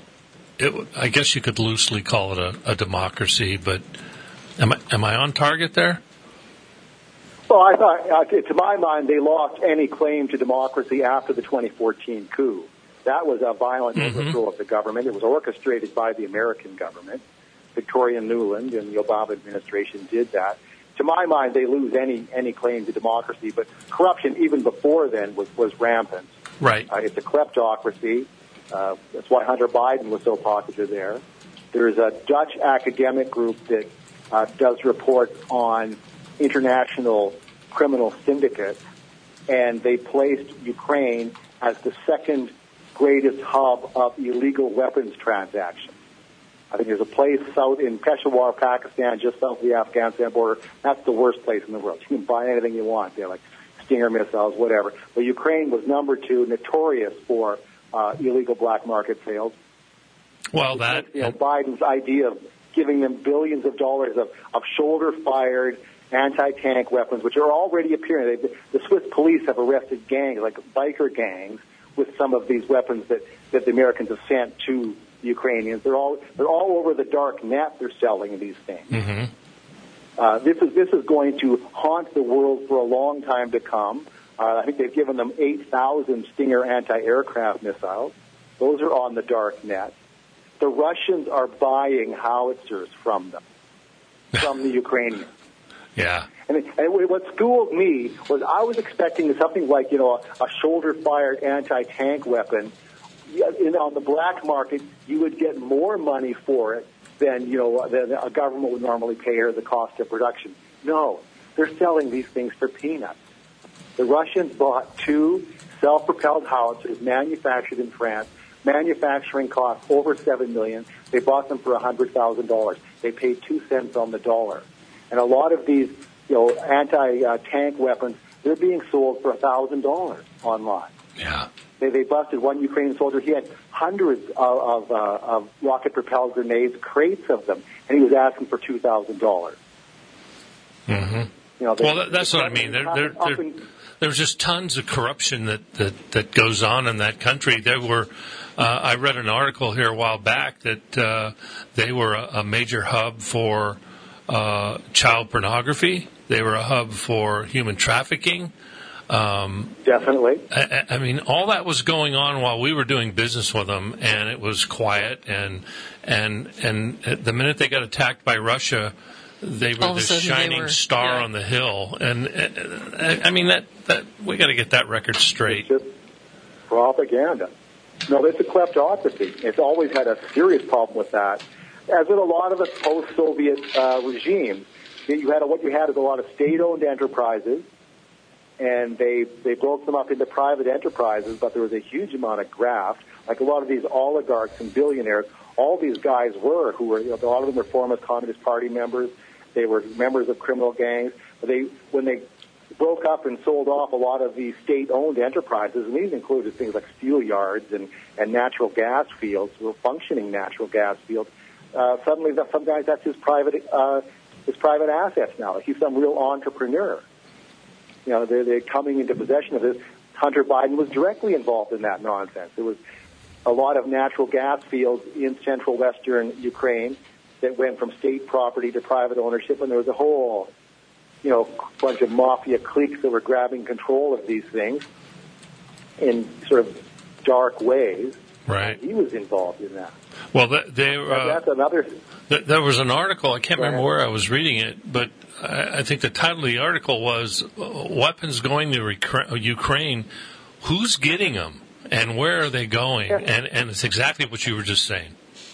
I guess you could loosely call it a democracy, but am I on target there? Well, I thought, to my mind, they lost any claim to democracy after the 2014 coup. That was a violent overthrow of the government. It was orchestrated by the American government. Victoria Nuland and the Obama administration did that. To my mind, they lose any claim to democracy, but corruption even before then was rampant. Right. It's a kleptocracy. That's why Hunter Biden was so popular there. There's a Dutch academic group that does reports on international criminal syndicates, and they placed Ukraine as the second greatest hub of illegal weapons transactions. I think there's a place south in Peshawar, Pakistan, just south of the Afghanistan border. That's the worst place in the world. You can buy anything you want there, like Stinger missiles, whatever. But Ukraine was number 2, notorious for illegal black market sales. Well, Biden's idea of giving them billions of dollars of shoulder-fired anti-tank weapons, which are already appearing. The Swiss police have arrested gangs, like biker gangs, with some of these weapons that the Americans have sent to the Ukrainians. They're all over the dark net. They're selling these things. Mm-hmm. This is going to haunt the world for a long time to come. I think they've given them 8,000 Stinger anti-aircraft missiles. Those are on the dark net. The Russians are buying howitzers from them, from the Ukrainians. Yeah. And what schooled me was I was expecting something like, a shoulder-fired anti-tank weapon. On the black market, you would get more money for it than a government would normally pay or the cost of production. No, they're selling these things for peanuts. The Russians bought 2 self-propelled howitzers manufactured in France. Manufacturing cost over $7 million. They bought them for $100,000. They paid 2 cents on the dollar. And a lot of these, anti-tank weapons, they're being sold for $1,000 online. Yeah. They busted one Ukrainian soldier. He had hundreds of rocket-propelled grenades, crates of them, and he was asking for $2,000. Mm-hmm. Well, that's what I mean. There's just tons of corruption that goes on in that country. There were, I read an article here a while back that they were a major hub for child pornography. They were a hub for human trafficking. Definitely. I mean, all that was going on while we were doing business with them, and it was quiet. And the minute they got attacked by Russia, they were this shining star on the hill. And I mean, that we got to get that record straight. It's just propaganda. No, it's a kleptocracy. It's always had a serious problem with that. As with a lot of the post-Soviet regimes, what you had is a lot of state-owned enterprises, and they broke them up into private enterprises, but there was a huge amount of graft. Like a lot of these oligarchs and billionaires, all these guys a lot of them were former Communist Party members. They were members of criminal gangs. When they broke up and sold off a lot of these state-owned enterprises, and these included things like steel yards and natural gas fields, functioning natural gas fields. Suddenly, some guys, that's his private assets now. He's some real entrepreneur. They're coming into possession of this. Hunter Biden was directly involved in that nonsense. There was a lot of natural gas fields in central western Ukraine that went from state property to private ownership, and there was a whole, bunch of mafia cliques that were grabbing control of these things in sort of dark ways. Right. He was involved in that. Well, that's another. There was an article. I can't remember where I was reading it, but I think the title of the article was "Weapons Going to Ukraine. Who's getting them, and where are they going?" Yeah. And it's exactly what you were just saying.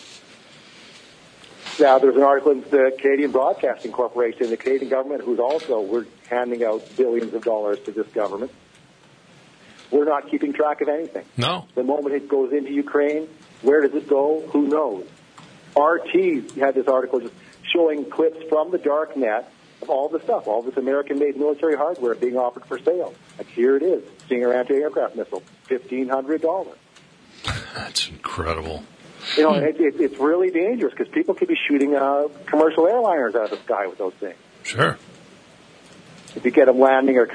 Now, there's an article in the Canadian Broadcasting Corporation, the Canadian government, we're handing out billions of dollars to this government. We're not keeping track of anything. No. The moment it goes into Ukraine, where does it go? Who knows? RT had this article just showing clips from the dark net of all this stuff, all this American-made military hardware being offered for sale. Like, here it is, Stinger anti-aircraft missile, $1,500. That's incredible. It's really dangerous because people could be shooting commercial airliners out of the sky with those things. Sure. If you get them landing or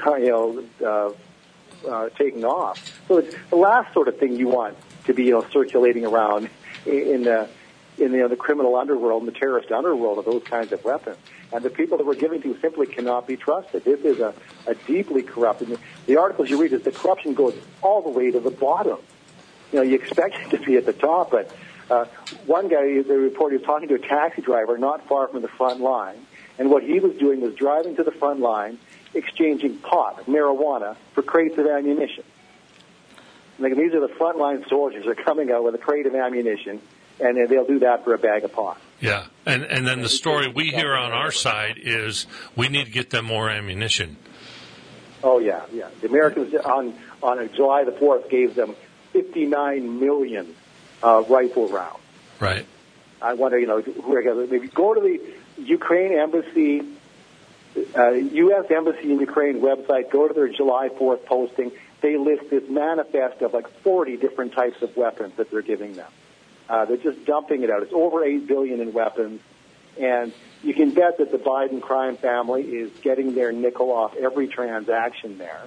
taking off. So it's the last sort of thing you want to be circulating around in the criminal underworld and the terrorist underworld of those kinds of weapons. And the people that we're giving to simply cannot be trusted. This is a deeply corrupt. And the articles you read is the corruption goes all the way to the bottom. You expect it to be at the top, but one guy, the reporter, was talking to a taxi driver not far from the front line, and what he was doing was driving to the front line, exchanging pot, marijuana, for crates of ammunition. These are the frontline soldiers that are coming out with a crate of ammunition, and they'll do that for a bag of pot. Yeah, and then the story we hear on our side is we need to get them more ammunition. Oh, yeah. The Americans on July the 4th gave them 59 million rifle rounds. Right. I wonder, maybe go to the Ukraine embassy, U.S. Embassy in Ukraine website, go to their July 4th posting. They list this manifest of 40 different types of weapons that they're giving them. They're just dumping it out. It's over $8 billion in weapons. And you can bet that the Biden crime family is getting their nickel off every transaction there.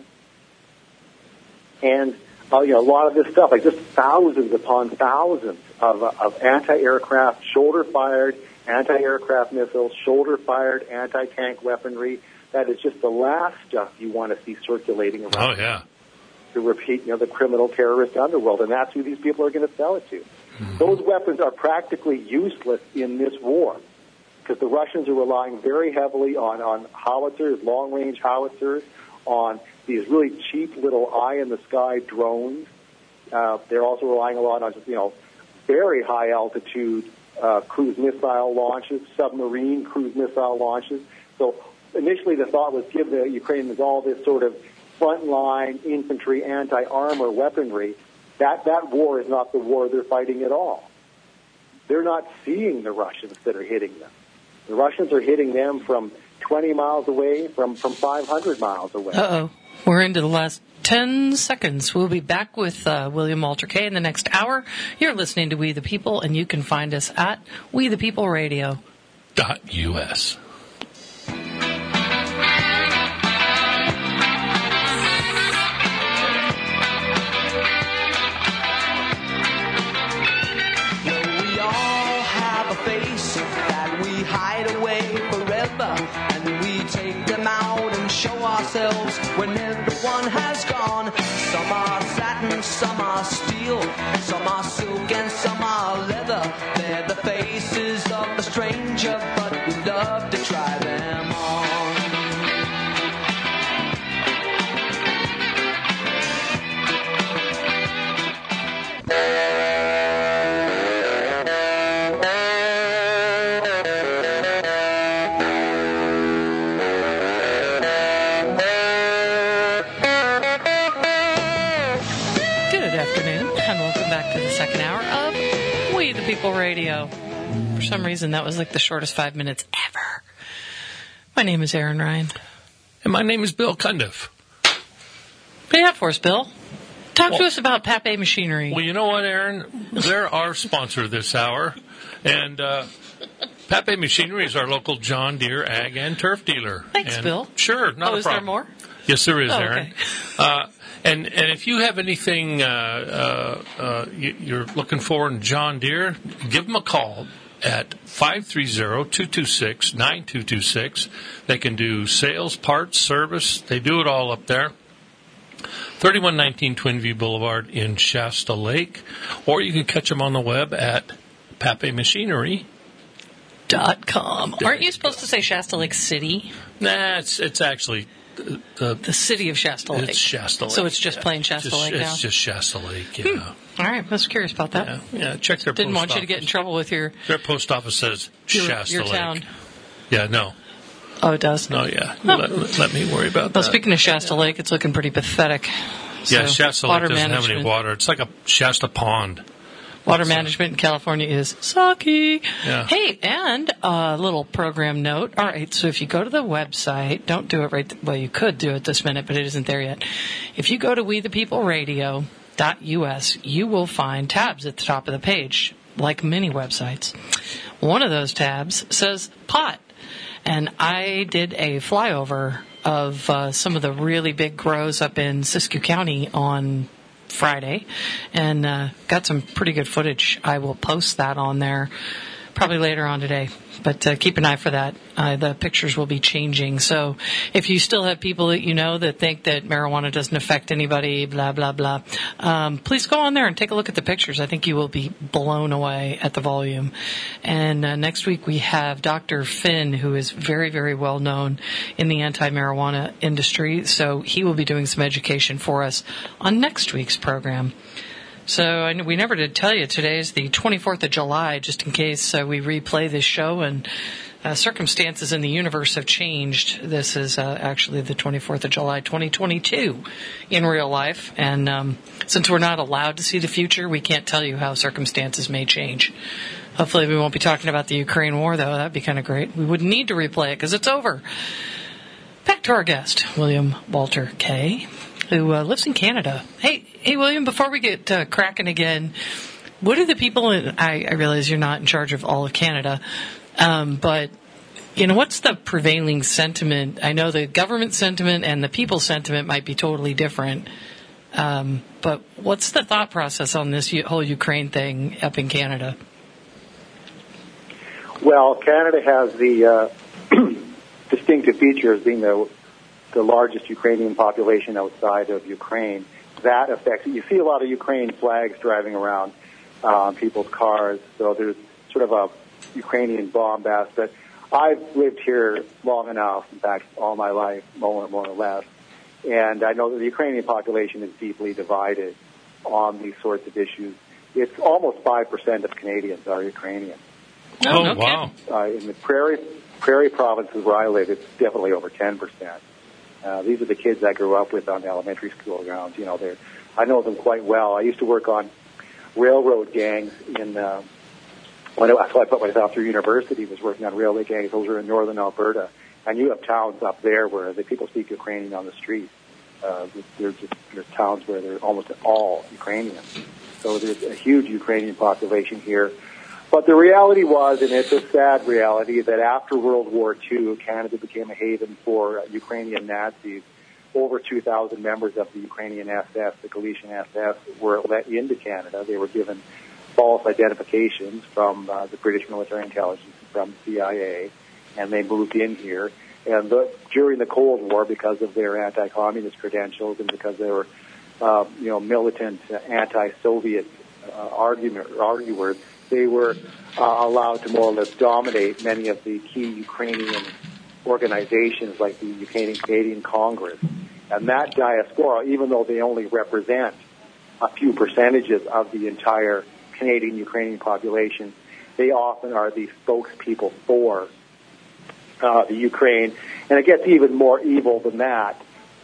And, a lot of this stuff, just thousands upon thousands of anti-aircraft, shoulder-fired anti-aircraft missiles, shoulder-fired anti-tank weaponry. That is just the last stuff you want to see circulating around. Oh, yeah. To repeat, the criminal terrorist underworld, and that's who these people are going to sell it to. Mm-hmm. Those weapons are practically useless in this war because the Russians are relying very heavily on howitzers, long-range howitzers, on these really cheap little eye-in-the-sky drones. They're also relying a lot on very high-altitude cruise missile launches, submarine cruise missile launches. So initially the thought was give the Ukrainians all this sort of frontline infantry anti-armor weaponry. That war is not the war they're fighting at all. They're not seeing the Russians that are hitting them. The Russians are hitting them from 20 miles away, from 500 miles away. Uh-oh. We're into the last 10 seconds. We'll be back with William Walter Kay in the next hour. You're listening to We the People, and you can find us at WeThePeopleRadio.us. ourselves when everyone has gone. Some are satin, some are steel, some are silk and some are leather. They're the faces of the stranger, but we love to try them on. People Radio. For some reason, that was like the shortest 5 minutes ever. My name is Aaron Ryan. And my name is Bill Cundiff. What do you have for us, Bill? Talk to us about Pape Machinery. Well, you know what, Aaron? They're our sponsor this hour. And Pape Machinery is our local John Deere ag and turf dealer. Thanks, and Bill. Sure, not a problem. Is there more? Yes, there is, Oh, Aaron. okay. And if you have anything you're looking for in John Deere, give them a call at 530-226-9226. They can do sales, parts, service. They do it all up there. 3119 Twin View Boulevard in Shasta Lake. Or you can catch them on the web at papemachinery.com. Aren't you supposed to say Shasta Lake City? Nah, it's actually... The city of Shasta Lake. It's Shasta Lake. So it's just plain Shasta Lake now? It's just Shasta Lake, yeah. All right, I was curious about that. Yeah, check their Didn't post want you to get in office. trouble with your Their post office says Shasta your Lake. town. Yeah, no. Oh, it does? No, yeah. Oh. Let me worry about Well, that. speaking of Shasta Lake, it's looking pretty pathetic. Yeah, So, Shasta Lake water doesn't have any management- water. It's like a Shasta pond. Water management in California is sucky. Yeah. Hey, and a little program note. All right, so if you go to the website, don't do it right. Well, you could do it this minute, but it isn't there yet. If you go to wethepeopleradio.us, you will find tabs at the top of the page, like many websites. One of those tabs says pot. And I did a flyover of some of the really big grows up in Siskiyou County on Friday, and got some pretty good footage. I will post that on there probably later on today, but keep an eye for that. The pictures will be changing. So if you still have people that you know that think that marijuana doesn't affect anybody, blah, blah, blah, please go on there and take a look at the pictures. I think you will be blown away at the volume. And next week we have Dr. Finn, who is very, very well known in the anti-marijuana industry. So he will be doing some education for us on next week's program. So we never did tell you, today is the 24th of July, just in case we replay this show and circumstances in the universe have changed. This is actually the 24th of July, 2022 in real life. And since we're not allowed to see the future, we can't tell you how circumstances may change. Hopefully we won't be talking about the Ukraine war, though. That'd be kind of great. We wouldn't need to replay it because it's over. Back to our guest, William Walter Kay, who lives in Canada. Hey, William, before we get cracking again, what are the people, I realize you're not in charge of all of Canada, but, what's the prevailing sentiment? I know the government sentiment and the people's sentiment might be totally different, but what's the thought process on this whole Ukraine thing up in Canada? Well, Canada has the distinctive feature as being the largest Ukrainian population outside of Ukraine. That affects it. You see a lot of Ukraine flags driving around people's cars, so there's sort of a Ukrainian bombast. But I've lived here long enough, in fact, all my life, more or less, and I know that the Ukrainian population is deeply divided on these sorts of issues. It's almost 5% of Canadians are Ukrainian. Oh, no wow. In the prairie provinces where I live, it's definitely over 10%. These are the kids I grew up with on the elementary school grounds. I know them quite well. I used to work on railroad gangs so I put myself through university, was working on railway gangs. Those were in northern Alberta. And you have towns up there where the people speak Ukrainian on the street. There's towns where they're almost all Ukrainian. So there's a huge Ukrainian population here. But the reality was, and it's a sad reality, that after World War II, Canada became a haven for Ukrainian Nazis. Over 2,000 members of the Ukrainian SS, the Galician SS, were let into Canada. They were given false identifications from the British military intelligence, from CIA, and they moved in here. And during the Cold War, because of their anti-communist credentials and because they were, militant anti-Soviet arguers, they were allowed to more or less dominate many of the key Ukrainian organizations like the Ukrainian Canadian Congress. And that diaspora, even though they only represent a few percentages of the entire Canadian Ukrainian population, they often are the spokespeople for the Ukraine. And it gets even more evil than that.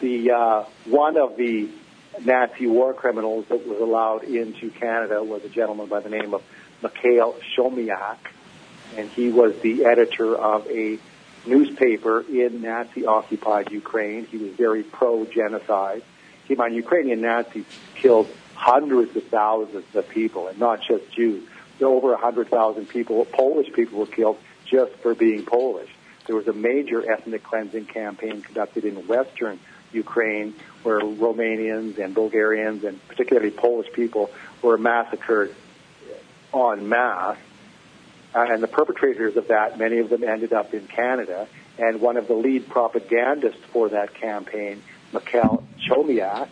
One of the Nazi war criminals that was allowed into Canada was a gentleman by the name of Mikhail Chomiak, and he was the editor of a newspaper in Nazi-occupied Ukraine. He was very pro-genocide. Keep in mind, Ukrainian Nazis killed hundreds of thousands of people, and not just Jews. Over 100,000 people, Polish people, were killed just for being Polish. There was a major ethnic cleansing campaign conducted in western Ukraine where Romanians and Bulgarians and particularly Polish people were massacred en masse. And the perpetrators of that, many of them ended up in Canada. And one of the lead propagandists for that campaign, Mikhail Chomiak,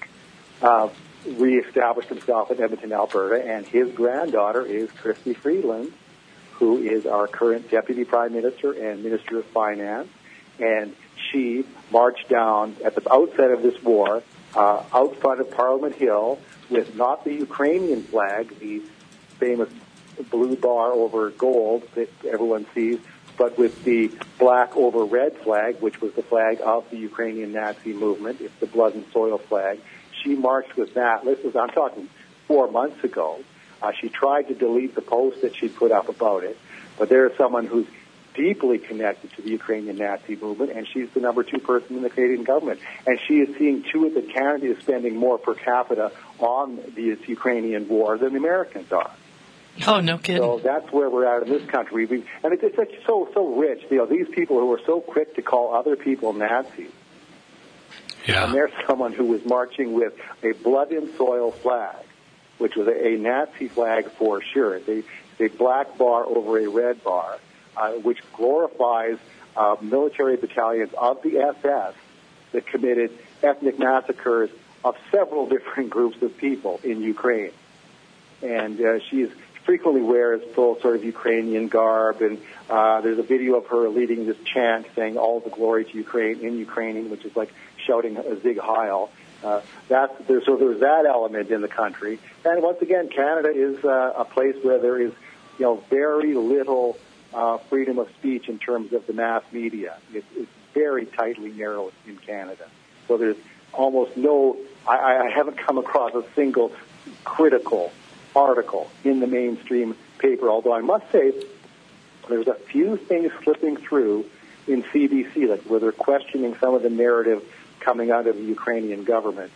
reestablished himself in Edmonton, Alberta, and his granddaughter is Chrystia Freeland, who is our current Deputy Prime Minister and Minister of Finance. And she marched down at the outset of this war out front of Parliament Hill with not the Ukrainian flag, the famous blue bar over gold that everyone sees, but with the black over red flag, which was the flag of the Ukrainian Nazi movement. It's the blood and soil flag. She marched with that. I'm talking 4 months ago. She tried to delete the post that she put up about it, but there's someone who's deeply connected to the Ukrainian Nazi movement, and she's the number 2 person in the Canadian government. And she is seeing to it that Canada is spending more per capita on this Ukrainian war than the Americans are. Oh, no kidding. So that's where we're at in this country. And it's so rich. These people who are so quick to call other people Nazis. Yeah. And there's someone who was marching with a blood and soil flag, which was a Nazi flag for sure. A black bar over a red bar, which glorifies military battalions of the SS that committed ethnic massacres of several different groups of people in Ukraine. And she frequently wears full sort of Ukrainian garb, and there's a video of her leading this chant saying all the glory to Ukraine in Ukrainian, which is like shouting a Zig Heil. So there's that element in the country. And once again, Canada is a place where there is very little freedom of speech in terms of the mass media. It's very tightly narrowed in Canada. So there's almost no, I haven't come across a single critical article in the mainstream paper, although I must say there's a few things slipping through in CBC, like where they're questioning some of the narrative coming out of the Ukrainian government.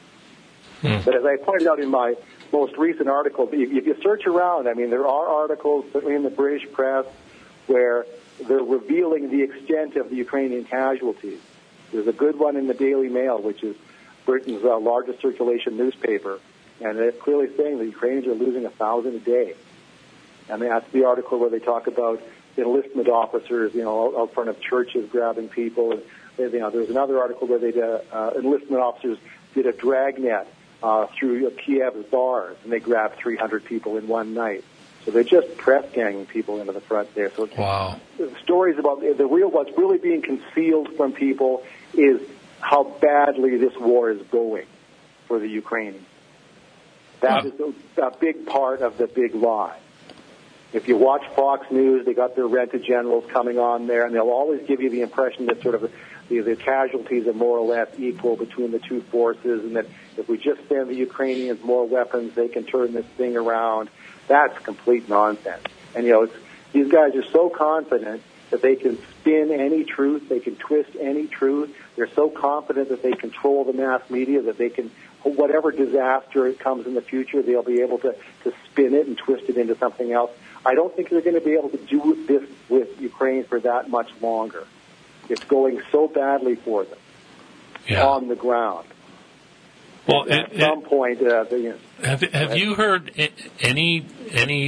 But as I pointed out in my most recent article, if you search around, there are articles, certainly in the British press, where they're revealing the extent of the Ukrainian casualties. There's a good one in the Daily Mail, which is Britain's largest circulation newspaper, and they're clearly saying the Ukrainians are losing 1,000 a day. And that's the article where they talk about enlistment officers, out front of churches grabbing people. And there's another article where enlistment officers did a dragnet through Kiev's bars, and they grabbed 300 people in one night. So they're just press ganging people into the front there. So wow. The stories about what's really being concealed from people is how badly this war is going for the Ukrainians. That is a big part of the big lie. If you watch Fox News, they got their rented generals coming on there, and they'll always give you the impression that sort of the casualties are more or less equal between the two forces, and that if we just send the Ukrainians more weapons, they can turn this thing around. That's complete nonsense. And, these guys are so confident that they can spin any truth, they can twist any truth. They're so confident that they control the mass media that they can, whatever disaster comes in the future, they'll be able to spin it and twist it into something else. I don't think they're going to be able to do this with Ukraine for that much longer. It's going so badly for them on the ground. Well, at some point, have you heard any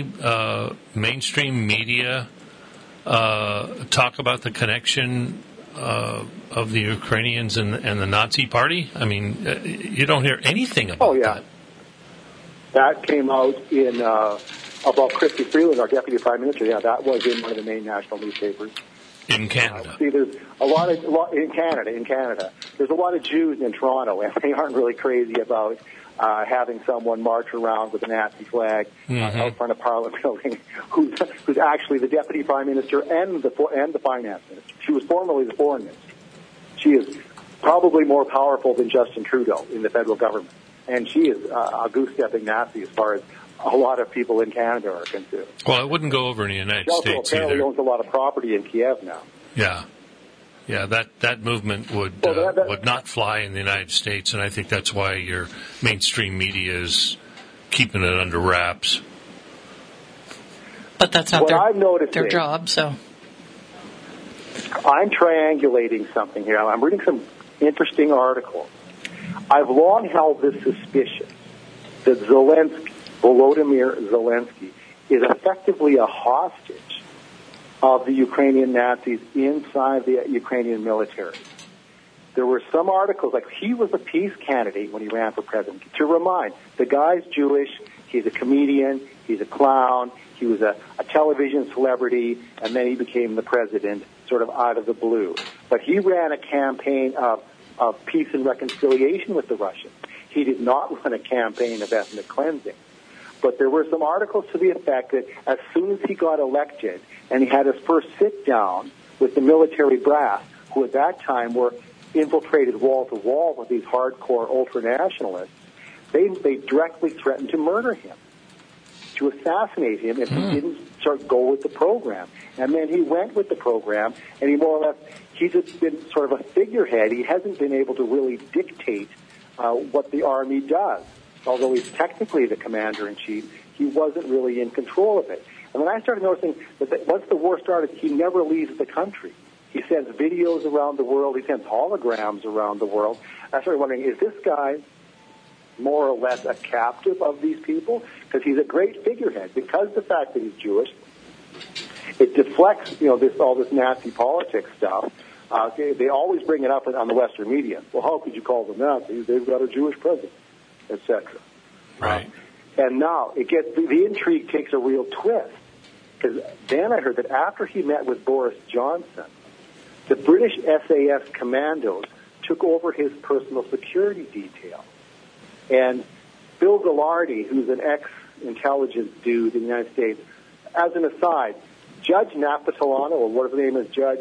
mainstream media talk about the connection of the Ukrainians and the Nazi Party? I mean, you don't hear anything about that. That came out in about Christy Freeland, our deputy prime minister. Yeah, that was in one of the main national newspapers. In Canada. See, there's a lot in Canada. There's a lot of Jews in Toronto, and they aren't really crazy about having someone march around with a Nazi flag out front of Parliament building, who's actually the deputy prime minister and the finance minister. She was formerly the foreign minister. She is probably more powerful than Justin Trudeau in the federal government, and she is a goose-stepping Nazi as far as a lot of people in Canada are concerned. Well, it wouldn't go over in the United States apparently either. Owns a lot of property in Kiev now. Yeah, that movement would would not fly in the United States, and I think that's why your mainstream media is keeping it under wraps. But that's not their job, so. I'm triangulating something here. I'm reading some interesting articles. I've long held this suspicion that Volodymyr Zelensky, is effectively a hostage of the Ukrainian Nazis inside the Ukrainian military. There were some articles, like he was a peace candidate when he ran for president. To remind, the guy's Jewish, he's a comedian, he's a clown, he was a television celebrity, and then he became the president sort of out of the blue. But he ran a campaign of peace and reconciliation with the Russians. He did not run a campaign of ethnic cleansing. But there were some articles to the effect that as soon as he got elected and he had his first sit-down with the military brass, who at that time were infiltrated wall-to-wall with these hardcore ultranationalists, they directly threatened to murder him, to assassinate him if he didn't go with the program. And then he went with the program, and he more or less, he's just been sort of a figurehead. He hasn't been able to really dictate what the Army does. Although he's technically the commander-in-chief, he wasn't really in control of it. And then I started noticing that once the war started, he never leaves the country. He sends videos around the world. He sends holograms around the world. I started wondering, is this guy more or less a captive of these people? Because he's a great figurehead. Because the fact that he's Jewish, it deflects, all this Nazi politics stuff. They always bring it up on the Western media. Well, how could you call them Nazis? They've got a Jewish president, etc. Right. And now the intrigue takes a real twist, because then I heard that after he met with Boris Johnson, the British SAS commandos took over his personal security detail. And Bill Ghilardi, who's an ex-intelligence dude in the United States, as an aside, Judge Napolitano, or whatever his name is, Judge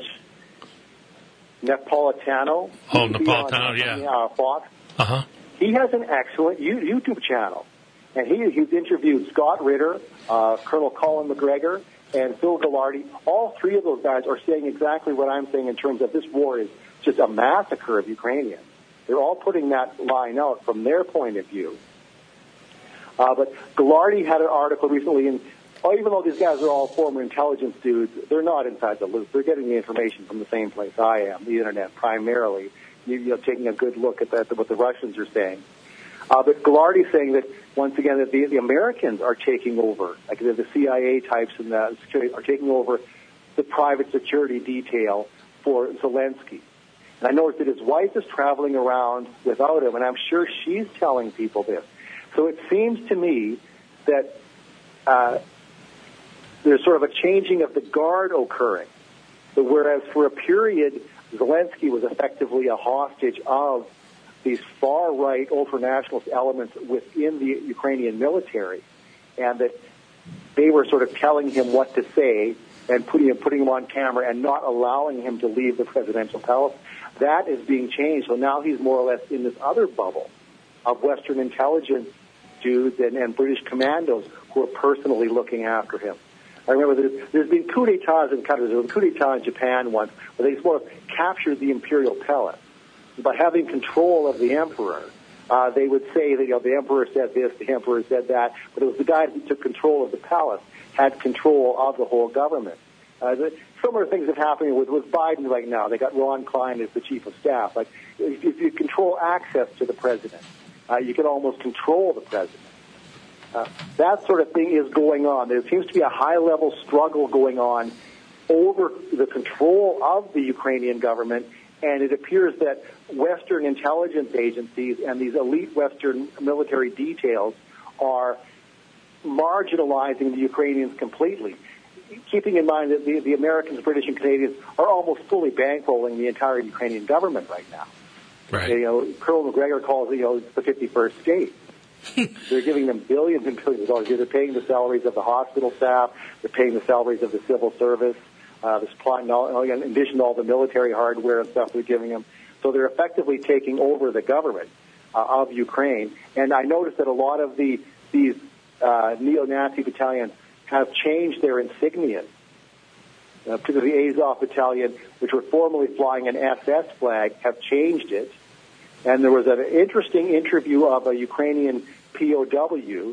Napolitano. Oh, Napolitano, yeah. Fox. Uh-huh. He has an excellent YouTube channel, and he's interviewed Scott Ritter, Colonel Colin McGregor, and Phil Ghilardi. All three of those guys are saying exactly what I'm saying in terms of this war is just a massacre of Ukrainians. They're all putting that line out from their point of view. But Ghilardi had an article recently, and even though these guys are all former intelligence dudes, they're not inside the loop. They're getting the information from the same place I am, the Internet primarily. Taking a good look at what the Russians are saying. But Ghilardi's saying that, once again, that the Americans are taking over, like the CIA types and the security are taking over the private security detail for Zelensky. And I noticed that his wife is traveling around without him, and I'm sure she's telling people this. So it seems to me that there's sort of a changing of the guard occurring. So whereas for a period, Zelensky was effectively a hostage of these far-right ultranationalist elements within the Ukrainian military, and that they were sort of telling him what to say and putting him on camera and not allowing him to leave the presidential palace. That is being changed. So now he's more or less in this other bubble of Western intelligence dudes and British commandos who are personally looking after him. I remember there's been coup d'etats in countries. There was a coup d'etat in Japan once where they sort of captured the imperial palace. By having control of the emperor, they would say that the emperor said this, the emperor said that, but it was the guy who took control of the palace, had control of the whole government. Similar things have happened with Biden right now. They got Ron Klein as the chief of staff. Like, if you control access to the president, you can almost control the president. That sort of thing is going on. There seems to be a high-level struggle going on over the control of the Ukrainian government, and it appears that Western intelligence agencies and these elite Western military details are marginalizing the Ukrainians completely. Keeping in mind that the Americans, British, and Canadians are almost fully bankrolling the entire Ukrainian government right now. Right. Colonel McGregor calls it, the 51st state. They're giving them billions and billions of dollars. They're paying the salaries of the hospital staff. They're paying the salaries of the civil service. They're supplying, in addition to all the military hardware and stuff they're giving them. So they're effectively taking over the government of Ukraine. And I noticed that a lot of these neo-Nazi battalions have changed their insignias. Particularly the Azov battalion, which were formerly flying an SS flag, have changed it. And there was an interesting interview of a Ukrainian POW.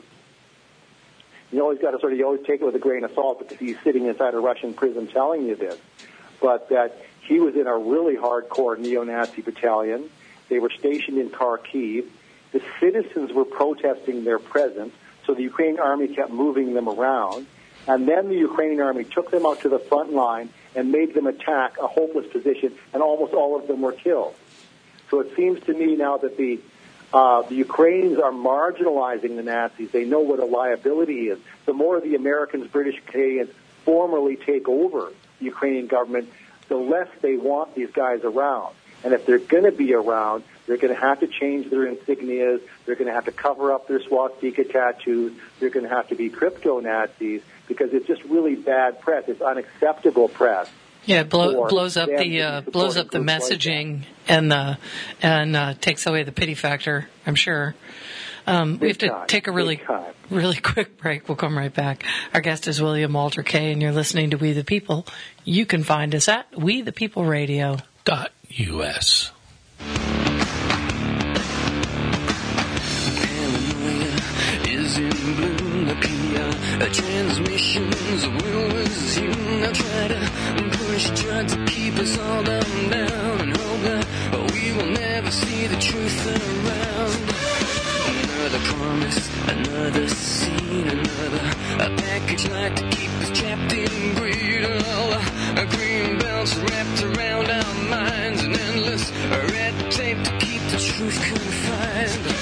You always take it with a grain of salt because he's sitting inside a Russian prison telling you this. But that he was in a really hardcore neo-Nazi battalion. They were stationed in Kharkiv. The citizens were protesting their presence, so the Ukrainian army kept moving them around. And then the Ukrainian army took them out to the front line and made them attack a hopeless position, and almost all of them were killed. So it seems to me now that the Ukrainians are marginalizing the Nazis. They know what a liability is. The more the Americans, British, Canadians formally take over the Ukrainian government, the less they want these guys around. And if they're going to be around, they're going to have to change their insignias. They're going to have to cover up their swastika tattoos. They're going to have to be crypto-Nazis because it's just really bad press. It's unacceptable press. Yeah, it blows up the messaging and takes away the pity factor, I'm sure. We have to take a really quick break. We'll come right back. Our guest is William Walter Kay, and you're listening to We the People. You can find us at WeThePeopleRadio.us. Is in bloom, the PR transmissions will resume. Now try to push, try to keep us all down and hope that we will never see the truth around. Another promise, another scene, a package like to keep us trapped in greed. All green belts wrapped around our minds, an endless red tape to keep the truth confined.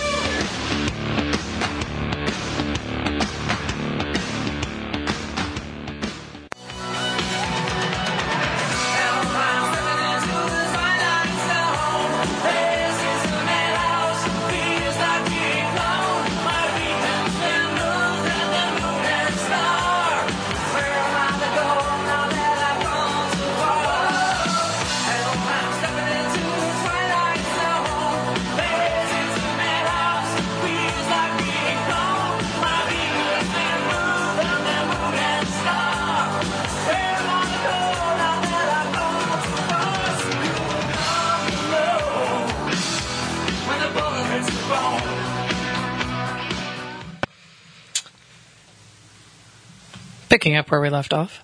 Picking up where we left off.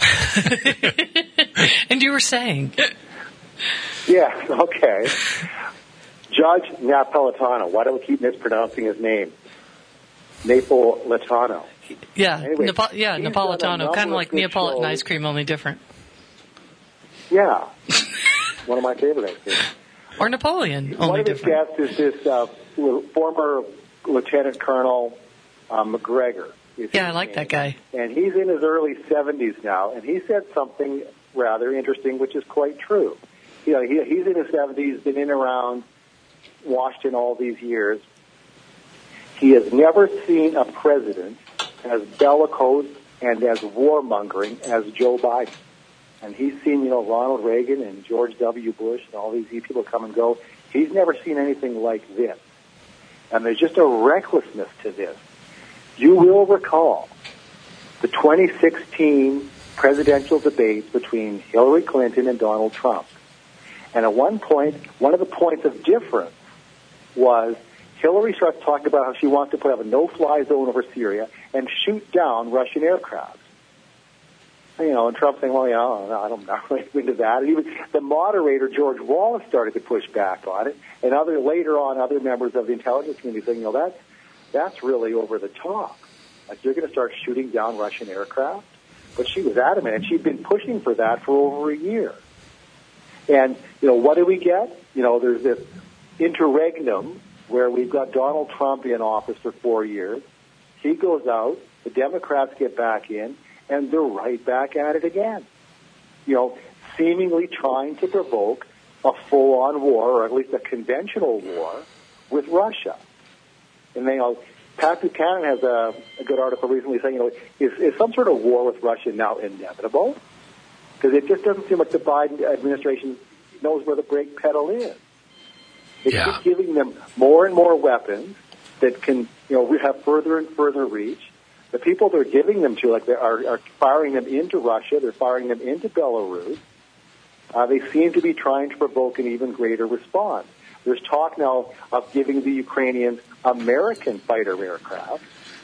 And you were saying. Yeah, okay. Judge Napolitano. Why do we keep mispronouncing his name? Napolitano. Yeah, Anyway, Napolitano. Kind of like Neapolitan ice cream, only different. Yeah. One of my favorite ice creams. Or Napoleon, One only of his different. guests is this former Lieutenant Colonel McGregor. Yeah, I like that guy. And he's in his early 70s now, and he said something rather interesting, which is quite true. He's in his 70s, been in and around Washington all these years. He has never seen a president as bellicose and as warmongering as Joe Biden. And he's seen, Ronald Reagan and George W. Bush and all these people come and go. He's never seen anything like this. And there's just a recklessness to this. You will recall the 2016 presidential debates between Hillary Clinton and Donald Trump. And at one point, one of the points of difference was Hillary starts talking about how she wants to put up a no-fly zone over Syria and shoot down Russian aircraft. And Trump saying, well, I'm not really into that. And even the moderator, George Wallace, started to push back on it. And later on, other members of the intelligence community saying, that's really over the top. Like, you're going to start shooting down Russian aircraft? But she was adamant, and she'd been pushing for that for over a year. And, what do we get? There's this interregnum where we've got Donald Trump in office for 4 years. He goes out, the Democrats get back in, and they're right back at it again. Seemingly trying to provoke a full-on war, or at least a conventional war, with Russia. And Pat Buchanan has a good article recently saying, is some sort of war with Russia now inevitable? Because it just doesn't seem like the Biden administration knows where the brake pedal is. They keep giving them more and more weapons that can, have further and further reach. The people they're giving them to, they are firing them into Russia. They're firing them into Belarus. They seem to be trying to provoke an even greater response. There's talk now of giving the Ukrainians American fighter aircraft.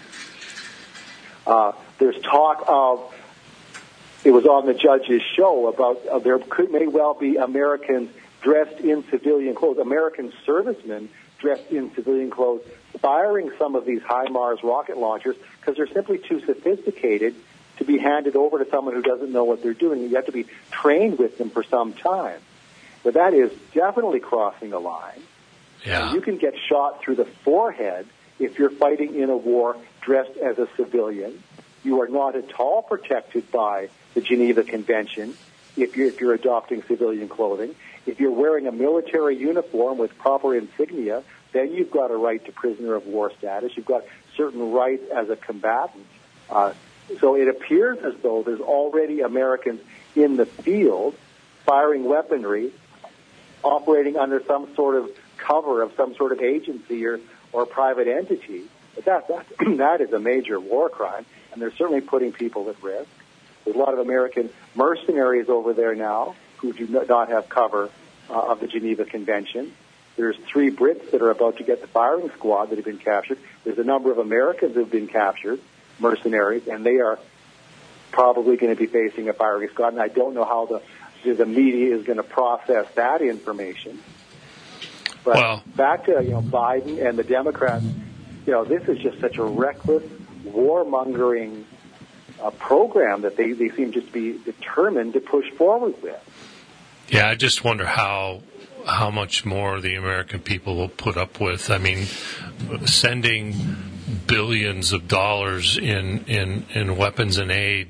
There's talk of, it was on the judge's show, about there may well be Americans dressed in civilian clothes, American servicemen dressed in civilian clothes, firing some of these HIMARS rocket launchers because they're simply too sophisticated to be handed over to someone who doesn't know what they're doing. You have to be trained with them for some time. But that is definitely crossing a line. Yeah. You can get shot through the forehead if you're fighting in a war dressed as a civilian. You are not at all protected by the Geneva Convention if you're adopting civilian clothing. If you're wearing a military uniform with proper insignia, then you've got a right to prisoner of war status. You've got certain rights as a combatant. So it appears as though there's already Americans in the field firing weaponry, operating under some sort of cover of some sort of agency or private entity. But that is a major war crime, and they're certainly putting people at risk. There's a lot of American mercenaries over there now who do not have cover of the Geneva Convention. There's 3 Brits that are about to get the firing squad that have been captured. There's a number of Americans who have been captured, mercenaries, and they are probably going to be facing a firing squad. And I don't know how the media is going to process that information. But back to Biden and the Democrats, this is just such a reckless, warmongering program that they seem just to be determined to push forward with. Yeah, I just wonder how much more the American people will put up with. I mean, sending billions of dollars in weapons and aid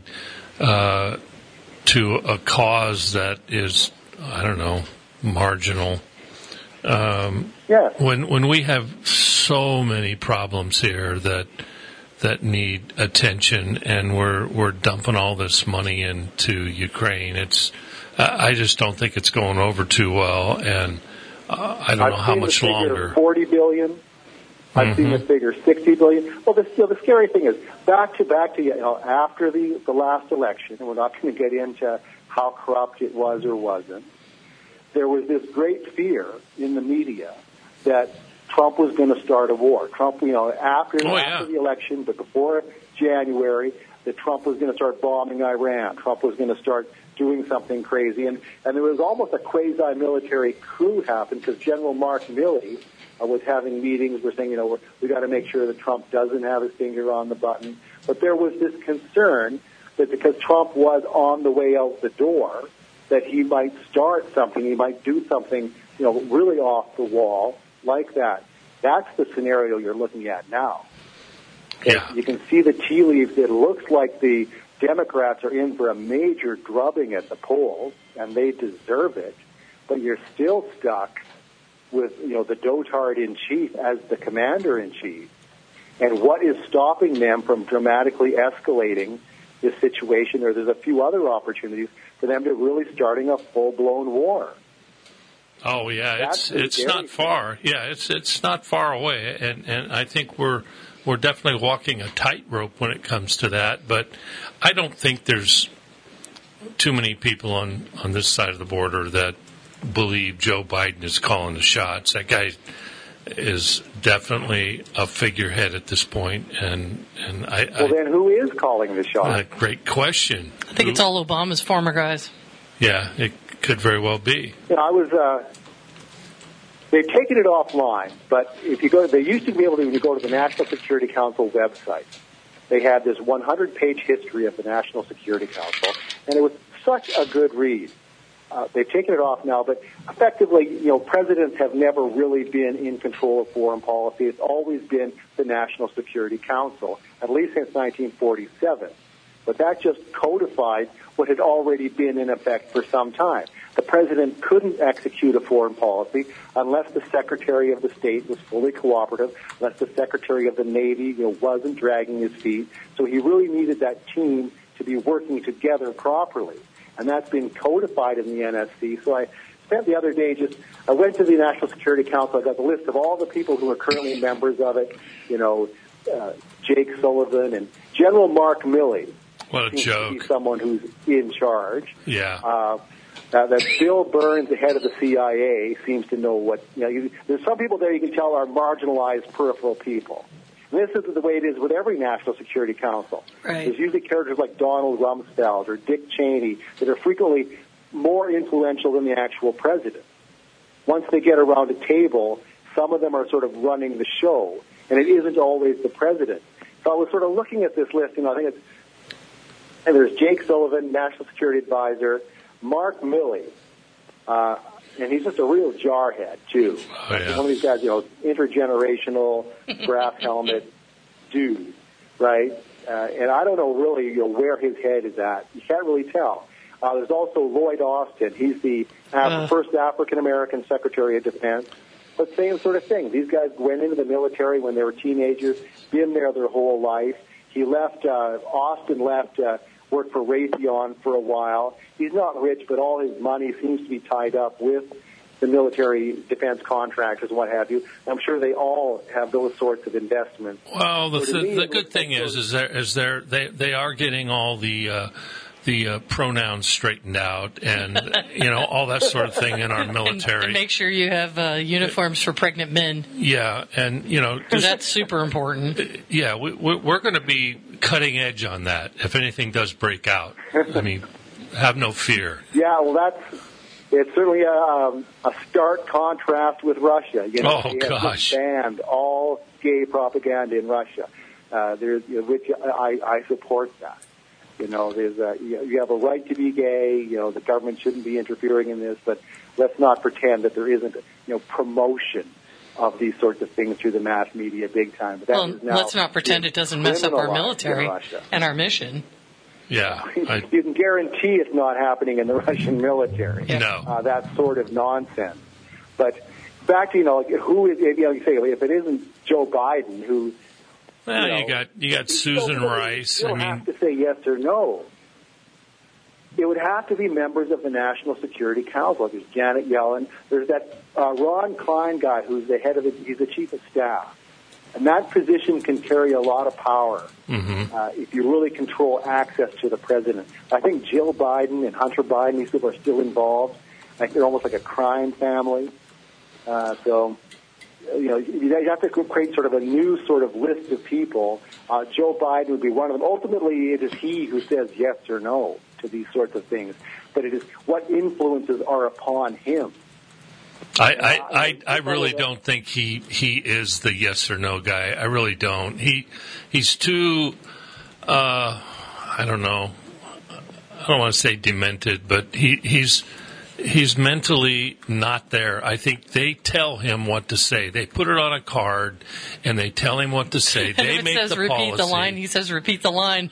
to a cause that is, I don't know, marginal. When we have so many problems here that need attention, and we're dumping all this money into Ukraine, I just don't think it's going over too well, and I don't know how much longer. 40 billion. I've seen the figure 60 billion. Well, the scary thing is back to after the last election, and we're not going to get into how corrupt it was or wasn't. There was this great fear in the media that Trump was going to start a war. Trump, after the election, but before January, that Trump was going to start bombing Iran. Trump was going to start doing something crazy. And there was almost a quasi-military coup happen because General Mark Milley was having meetings. We're saying, we got to make sure that Trump doesn't have his finger on the button. But there was this concern that because Trump was on the way out the door, that he might start something, he might do something, really off the wall like that. That's the scenario you're looking at now. Yeah. You can see the tea leaves. It looks like the Democrats are in for a major drubbing at the polls, and they deserve it. But you're still stuck with, the dotard-in-chief as the commander-in-chief. And what is stopping them from dramatically escalating this situation? Or there's a few other opportunities for them to really starting a full-blown war. Oh yeah, it's not far. Yeah, it's not far away, and I think we're definitely walking a tightrope when it comes to that. But I don't think there's too many people on this side of the border that believe Joe Biden is calling the shots. That guy is definitely a figurehead at this point, and then who is calling the shots? Great question. I think it's all Obama's former guys. Yeah, it could very well be. They've taken it offline, but if you go, they used to be able to, when you go to the National Security Council website, they had this 100-page history of the National Security Council, and it was such a good read. They've taken it off now, but effectively, presidents have never really been in control of foreign policy. It's always been the National Security Council, at least since 1947. But that just codified what had already been in effect for some time. The president couldn't execute a foreign policy unless the Secretary of the State was fully cooperative, unless the Secretary of the Navy wasn't dragging his feet. So he really needed that team to be working together properly. And that's been codified in the NSC. So I spent the other day I went to the National Security Council. I got the list of all the people who are currently members of it, Jake Sullivan and General Mark Milley. What a joke. He's someone who's in charge. Yeah. That Bill Burns, the head of the CIA, seems to know what, there's some people there you can tell are marginalized peripheral people. And this is the way it is with every National Security Council. Right. There's usually characters like Donald Rumsfeld or Dick Cheney that are frequently more influential than the actual president. Once they get around a table, some of them are sort of running the show, and it isn't always the president. So I was sort of looking at this list, I think and there's Jake Sullivan, National Security Advisor, Mark Milley, and he's just a real jarhead, too. Oh, yeah. One of these guys, intergenerational, brass helmet dude, right? And I don't know really where his head is at. You can't really tell. There's also Lloyd Austin. He's the first African-American Secretary of Defense. But same sort of thing. These guys went into the military when they were teenagers, been there their whole life. He left, Austin left, worked for Raytheon for a while. He's not rich, but all his money seems to be tied up with the military defense contractors and what have you. I'm sure they all have those sorts of investments. Well, the good thing is they are getting all the pronouns straightened out and all that sort of thing in our military. And make sure you have uniforms for pregnant men. Yeah, and that's super important. Yeah, we're going to be cutting edge on that if anything does break out. I mean, have no fear. Yeah, well, it's certainly a stark contrast with Russia. They have just banned all gay propaganda in Russia. Which I support that. You have a right to be gay. The government shouldn't be interfering in this, but let's not pretend that there isn't, promotion of these sorts of things through the mass media big time. But that is now let's not pretend it doesn't mess up our military and our mission. Yeah. You can guarantee it's not happening in the Russian military. Yeah. No. That's sort of nonsense. But back to, who is, you say, if it isn't Joe Biden who... Well, you got Susan Rice. You don't have to say yes or no. It would have to be members of the National Security Council. There's Janet Yellen. There's that Ron Klein guy who's the head of it. He's the chief of staff. And that position can carry a lot of power if you really control access to the president. I think Jill Biden and Hunter Biden, these people are still involved. Like they're almost like a crime family. So... you have to create sort of a new sort of list of people. Joe Biden would be one of them. Ultimately, it is he who says yes or no to these sorts of things. But it is what influences are upon him. I really don't think he is the yes or no guy. I really don't. He's too, I don't know. I don't want to say demented, but he's mentally not there. I think they tell him what to say. They put it on a card, and they tell him what to say. They if it make says the repeat policy. the line, he says repeat the line.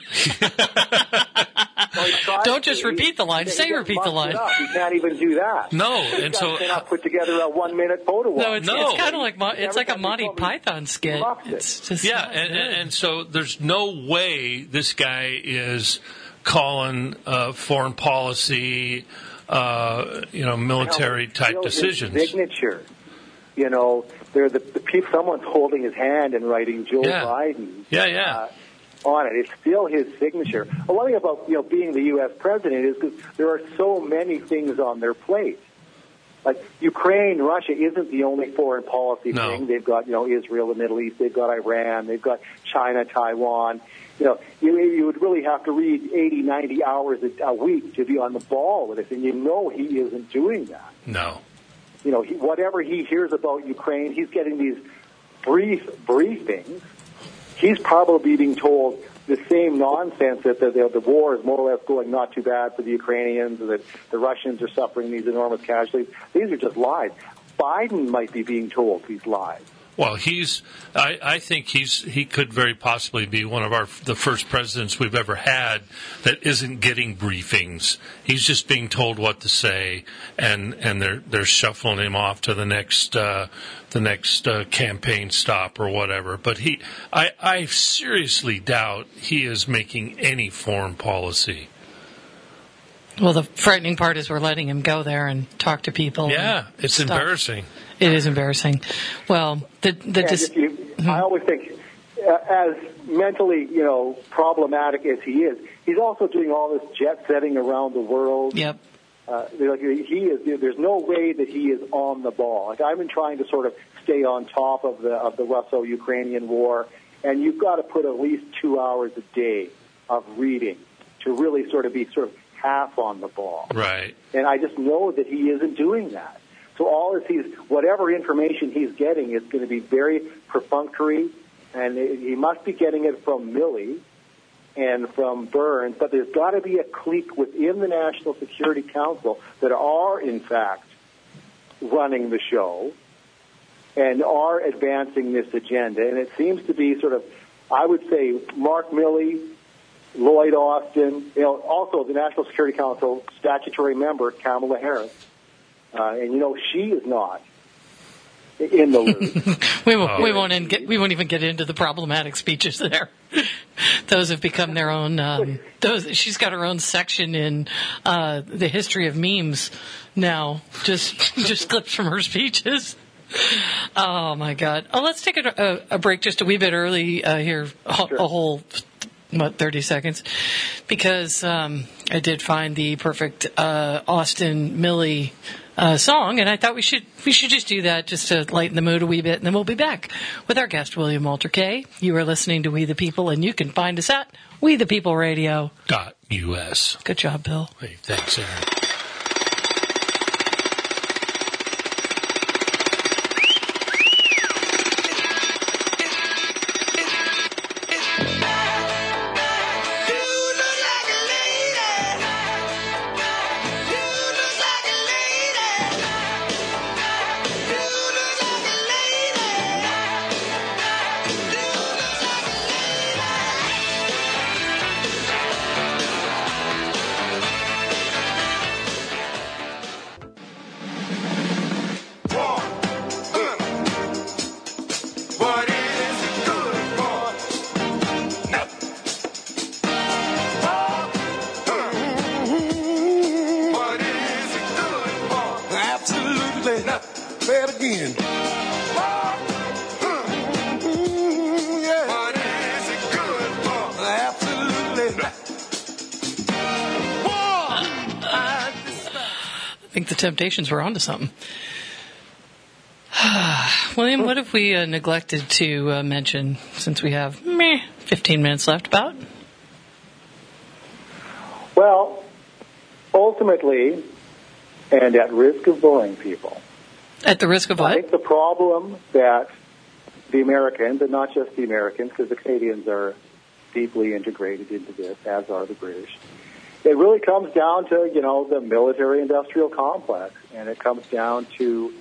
Don't just repeat the line. Say repeat the line. You can't even do that. No, and so cannot put together a 1-minute photo. No, it's kind of like it's like a Monty Python skit. It's just and so there's no way this guy is calling foreign policy. Military type decisions. His signature. They're the people. Someone's holding his hand and writing Joe Biden. On it. It's still his signature. Well, one thing about being the U.S. president is because there are so many things on their plate. Like Ukraine, Russia isn't the only foreign policy thing. They've got Israel, the Middle East. They've got Iran. They've got China, Taiwan. You would really have to read 80, 90 hours a week to be on the ball with it, and he isn't doing that. No. Whatever he hears about Ukraine, he's getting these briefings. He's probably being told, the same nonsense that the war is more or less going not too bad for the Ukrainians, that the Russians are suffering these enormous casualties. These are just lies. Biden might be being told these lies. Well, I think he could very possibly be one of the first presidents we've ever had that isn't getting briefings. He's just being told what to say, and they're shuffling him off to the next campaign stop or whatever. But I seriously doubt he is making any foreign policy. Well, the frightening part is we're letting him go there and talk to people. Yeah, it's stuff. embarrassing. It is embarrassing. Well, I always think, as mentally, problematic as he is, he's also doing all this jet setting around the world. Yep. There's no way that he is on the ball. Like, I've been trying to sort of stay on top of the Russo-Ukrainian war, and you've got to put at least 2 hours a day of reading to really sort of be half on the ball. Right. And I just know that he isn't doing that. So whatever information he's getting is going to be very perfunctory, and he must be getting it from Milley and from Burns, but there's got to be a clique within the National Security Council that are, in fact, running the show and are advancing this agenda. And it seems to be I would say, Mark Milley, Lloyd Austin, also the National Security Council statutory member, Kamala Harris. And she is not in the loop. we won't even get into the problematic speeches there. Those have become their own. She's got her own section in the history of memes now. Just clips from her speeches. Oh my God! Oh, let's take a break just a wee bit early here. Sure. A whole 30 seconds, because I did find the perfect Austin Milley song, and I thought we should just do that just to lighten the mood a wee bit, and then we'll be back with our guest, William Walter Kay. You are listening to We the People, and you can find us at WeThePeopleRadio.us. Good job, Bill. Hey, thanks, Aaron. Temptations were onto something. William, what have we neglected to mention since we have 15 minutes left about? Well, ultimately, and at risk of boring people. At the risk of what? I think the problem that the Americans, and not just the Americans, because the Canadians are deeply integrated into this, as are the British, it really comes down to, the military-industrial complex, and it comes down to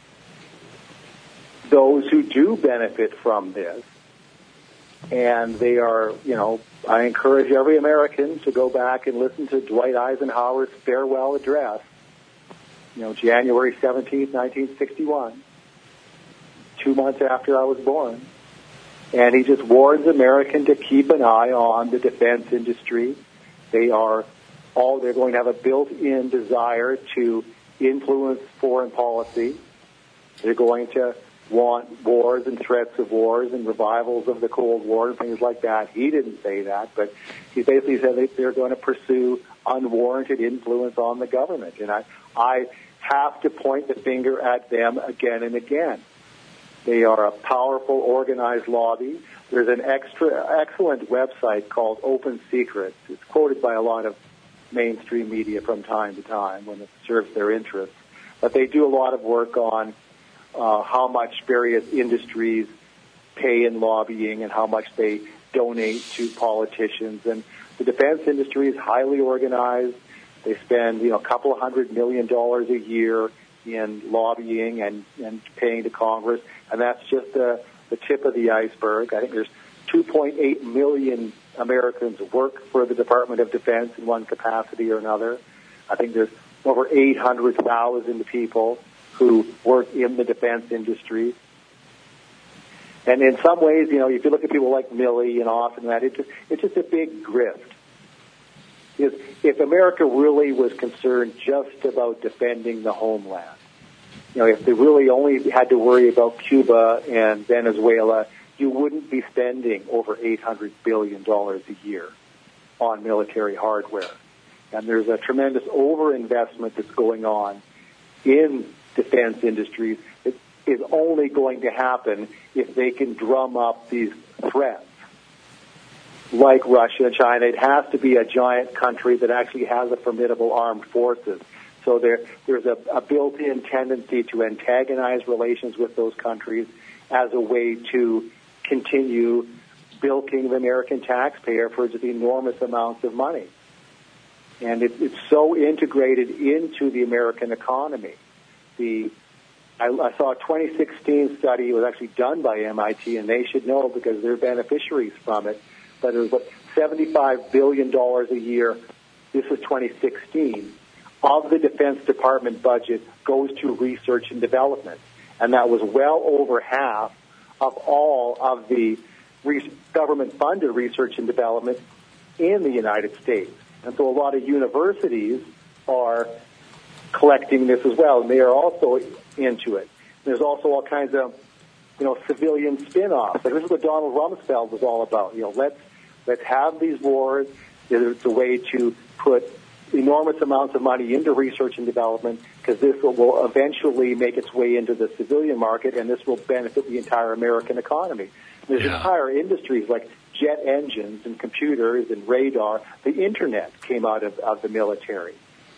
those who do benefit from this. And they are, I encourage every American to go back and listen to Dwight Eisenhower's farewell address, January 17th, 1961, 2 months after I was born. And he just warns Americans to keep an eye on the defense industry. They're going to have a built-in desire to influence foreign policy. They're going to want wars and threats of wars and revivals of the Cold War and things like that. He didn't say that, but he basically said they're going to pursue unwarranted influence on the government. And I have to point the finger at them again and again. They are a powerful, organized lobby. There's an excellent website called Open Secrets. It's quoted by a lot of mainstream media from time to time when it serves their interests. But they do a lot of work on how much various industries pay in lobbying and how much they donate to politicians. And the defense industry is highly organized. They spend, a couple of $100 million a year in lobbying and paying to Congress, and that's just the tip of the iceberg. I think there's 2.8 million Americans work for the Department of Defense in one capacity or another. I think there's over 800,000 people who work in the defense industry. And in some ways, if you look at people like Milley and Austin, it's just a big grift. If America really was concerned just about defending the homeland, if they really only had to worry about Cuba and Venezuela, you wouldn't be spending over $800 billion a year on military hardware. And there's a tremendous overinvestment that's going on in defense industries. It is only going to happen if they can drum up these threats like Russia and China. It has to be a giant country that actually has a formidable armed forces. So there's a built-in tendency to antagonize relations with those countries as a way to continue bilking the American taxpayer for just enormous amounts of money. And it's so integrated into the American economy. I saw a 2016 study. It was actually done by MIT, and they should know because they're beneficiaries from it. But it was like $75 billion a year. This was 2016. Of the Defense Department budget goes to research and development. And that was well over half of all of the government-funded research and development in the United States. And so a lot of universities are collecting this as well, and they are also into it. There's also all kinds of, civilian spin-offs. Like this is what Donald Rumsfeld was all about. Let's have these wars. It's a way to put enormous amounts of money into research and development because this will eventually make its way into the civilian market, and this will benefit the entire American economy. There's entire industries like jet engines and computers and radar. The Internet came out of the military.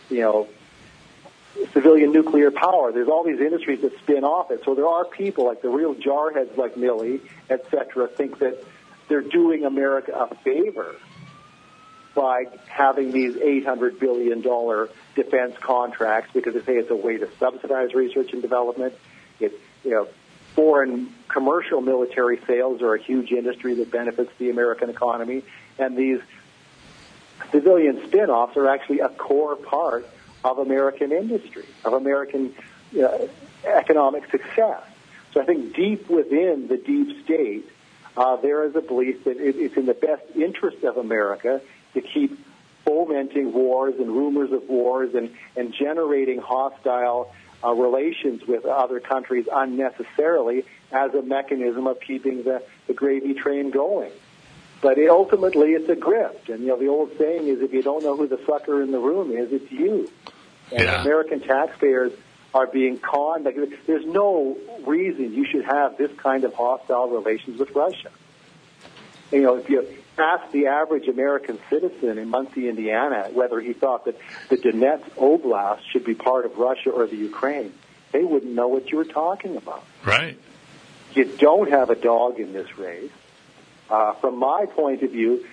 Civilian nuclear power. There's all these industries that spin off it. So there are people like the real jarheads like Milley, et cetera, think that they're doing America a favor by having these $800 billion defense contracts because they say it's a way to subsidize research and development. Foreign commercial military sales are a huge industry that benefits the American economy, and these civilian spin-offs are actually a core part of American industry, of American economic success. So I think deep within the deep state, there is a belief that it's in the best interest of America to keep fomenting wars and rumors of wars and generating hostile relations with other countries unnecessarily as a mechanism of keeping the gravy train going. But ultimately, it's a grift. And, the old saying is if you don't know who the sucker in the room is, it's you. And American taxpayers are being conned. There's no reason you should have this kind of hostile relations with Russia. If you ask the average American citizen in Muncie, Indiana, whether he thought that the Donetsk Oblast should be part of Russia or the Ukraine, they wouldn't know what you were talking about. Right. You don't have a dog in this race. From my point of view,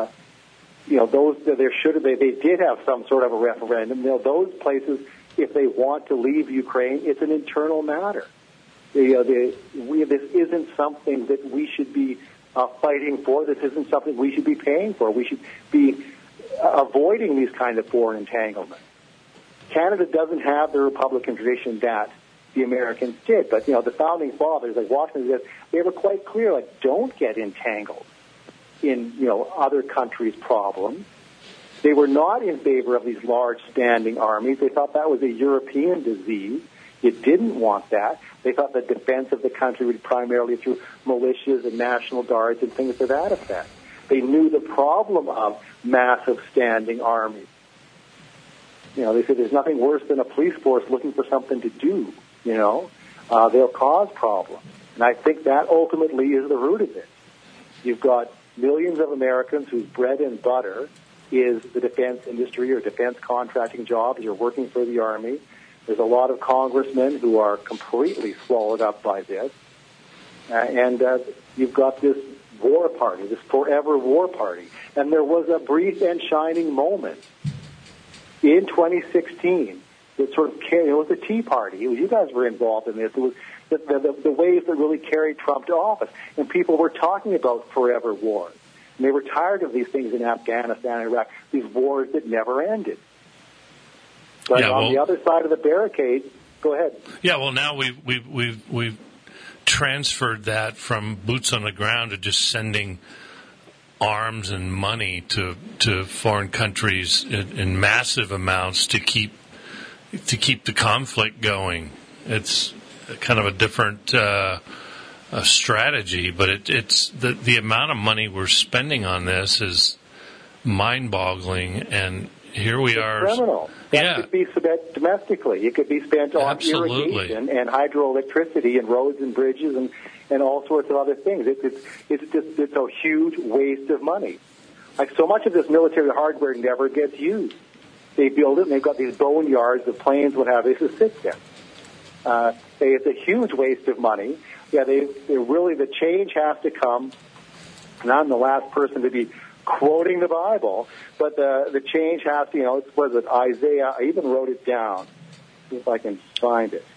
they did have some sort of a referendum. Those places, if they want to leave Ukraine, it's an internal matter. This isn't something that we should be fighting for. This isn't something we should be paying for. We should be avoiding these kind of foreign entanglements. Canada doesn't have the Republican tradition that the Americans did, but the founding fathers, like Washington, they were quite clear, like don't get entangled in other countries' problems. They were not in favor of these large standing armies. They thought that was a European disease. You didn't want that. They thought the defense of the country would be primarily through militias and National Guards and things to that effect. They knew the problem of massive standing armies. They said there's nothing worse than a police force looking for something to do. They'll cause problems. And I think that ultimately is the root of it. You've got millions of Americans whose bread and butter is the defense industry or defense contracting jobs or working for the Army. There's a lot of congressmen who are completely swallowed up by this. And you've got this war party, this forever war party. And there was a brief and shining moment in 2016 that sort of carried, it was the Tea Party. You guys were involved in this. It was the waves that really carried Trump to office. And people were talking about forever wars. And they were tired of these things in Afghanistan and Iraq, these wars that never ended. But on the other side of the barricade, go ahead. Yeah, well, now we've transferred that from boots on the ground to just sending arms and money to foreign countries in massive amounts to keep the conflict going. It's kind of a different strategy, but it's the amount of money we're spending on this is mind-boggling, and here we are. Criminal. That could be spent domestically. It could be spent on irrigation and hydroelectricity and roads and bridges and all sorts of other things. It's a huge waste of money. Like so much of this military hardware never gets used. They build it and they've got these boneyards, the planes, what have they, to sit there. It's a huge waste of money. Yeah, they really, the change has to come. And I'm the last person to be quoting the Bible, but the change has to, was it Isaiah? I even wrote it down. See if I can find it.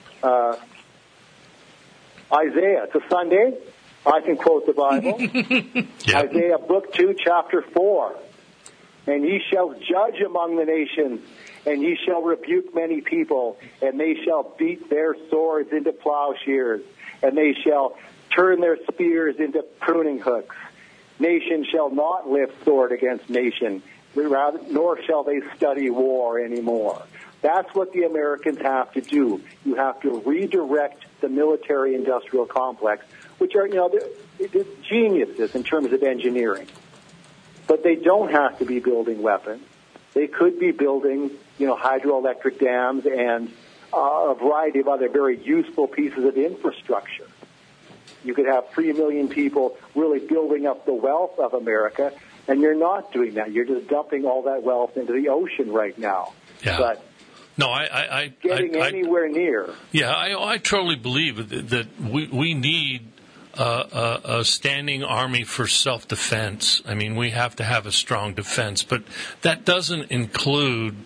Isaiah, it's a Sunday. I can quote the Bible. Yep. Isaiah book 2, chapter 4. And ye shall judge among the nations, and ye shall rebuke many people, and they shall beat their swords into plowshares, and they shall turn their spears into pruning hooks. Nation shall not lift sword against nation, nor shall they study war anymore. That's what the Americans have to do. You have to redirect the military-industrial complex, which are, they're geniuses in terms of engineering. But they don't have to be building weapons. They could be building, hydroelectric dams and a variety of other very useful pieces of infrastructure. You could have 3 million people really building up the wealth of America, and you're not doing that. You're just dumping all that wealth into the ocean right now. Yeah. But no, I anywhere near. Yeah, I totally believe that we need a standing army for self-defense. I mean, we have to have a strong defense, but that doesn't include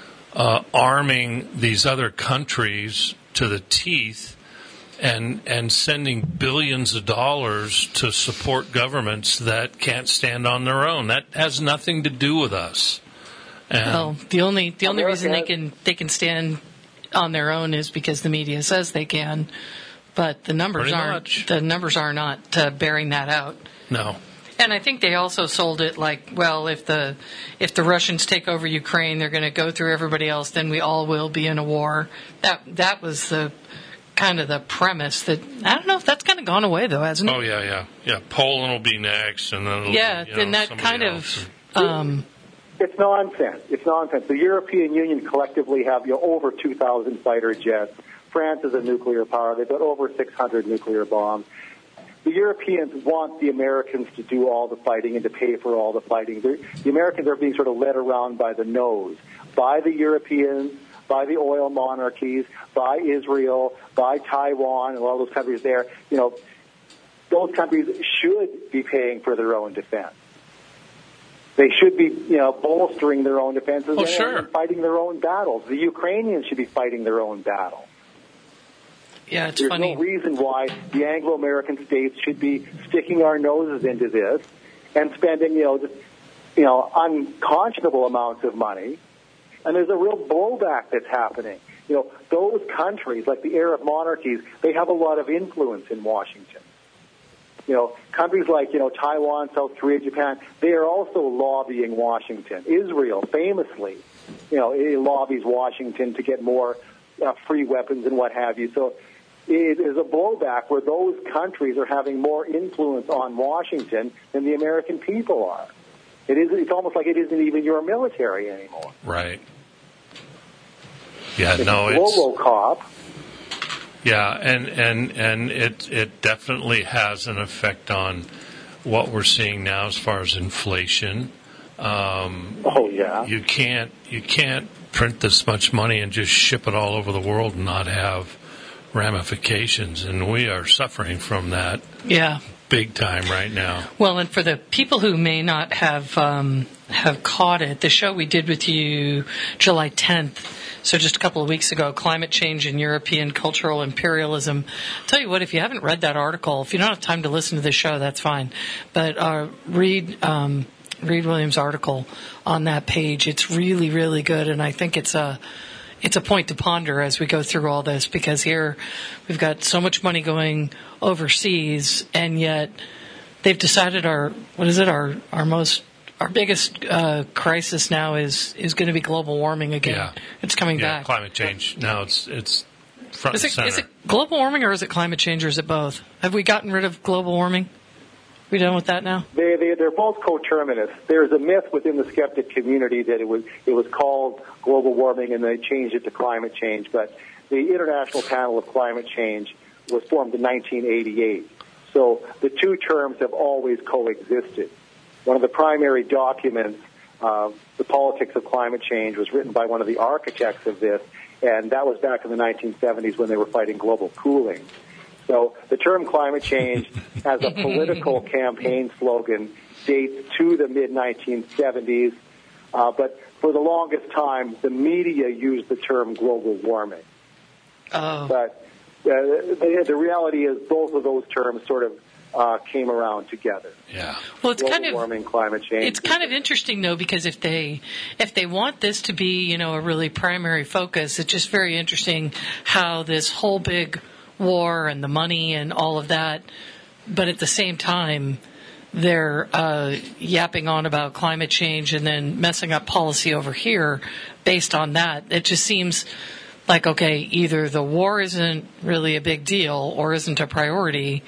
arming these other countries to the teeth and sending billions of dollars to support governments that can't stand on their own. That has nothing to do with us. Well, the only reason they can stand on their own is because the media says they can, but the numbers are not bearing that out. No. And I think they also sold it like, well, if the Russians take over Ukraine, they're going to go through everybody else, then we all will be in a war. That was the kind of the premise. That I don't know if that's kind of gone away though, hasn't it? Oh yeah. Poland will be next, and then then that kind of. It's nonsense. It's nonsense. The European Union collectively have over 2,000 fighter jets. France is a nuclear power. They've got over 600 nuclear bombs. The Europeans want the Americans to do all the fighting and to pay for all the fighting. The Americans are being sort of led around by the nose by the Europeans, by the oil monarchies, by Israel, by Taiwan, and all those countries there. Those countries should be paying for their own defense. They should be, bolstering their own defenses and fighting their own battles. The Ukrainians should be fighting their own battle. Yeah, it's There's funny. no reason why the Anglo-American states should be sticking our noses into this and spending, unconscionable amounts of money. And there's a real blowback that's happening. Those countries, like the Arab monarchies, they have a lot of influence in Washington. Countries like, Taiwan, South Korea, Japan, they are also lobbying Washington. Israel, famously, it lobbies Washington to get more free weapons and what have you. So it is a blowback where those countries are having more influence on Washington than the American people are. It's almost like it isn't even your military anymore. Right. Yeah, it's Robocop. Yeah, and it definitely has an effect on what we're seeing now as far as inflation. You can't print this much money and just ship it all over the world and not have ramifications, and we are suffering from that Yeah. big time right now. Well, and for the people who may not have caught it, the show we did with you July 10th, so just a couple of weeks ago, Climate Change and European Cultural Imperialism. I'll tell you what, if you haven't read that article, if you don't have time to listen to the show, that's fine. But read Williams' article on that page. It's really, really good, and I think it's a point to ponder as we go through all this, because here we've got so much money going overseas, and yet they've decided our biggest crisis now is going to be global warming again. Yeah. It's coming back. Climate change. Now it's front and center. Is it global warming or is it climate change or is it both? Have we gotten rid of global warming? We done with that now? They're both coterminous. There's a myth within the skeptic community that it was called global warming and they changed it to climate change. But the International Panel of Climate Change was formed in 1988. So the two terms have always coexisted. One of the primary documents, The Politics of Climate Change, was written by one of the architects of this, and that was back in the 1970s when they were fighting global cooling. So the term climate change as a political campaign slogan dates to the mid-1970s, but for the longest time, the media used the term global warming. Oh. But the reality is both of those terms sort of came around together. Yeah. Well, it's Global kind of warming, climate change. It's kind of interesting though, because if they want this to be, a really primary focus, it's just very interesting how this whole big war and the money and all of that, but at the same time they're yapping on about climate change and then messing up policy over here based on that. It just seems like, okay, either the war isn't really a big deal or isn't a priority,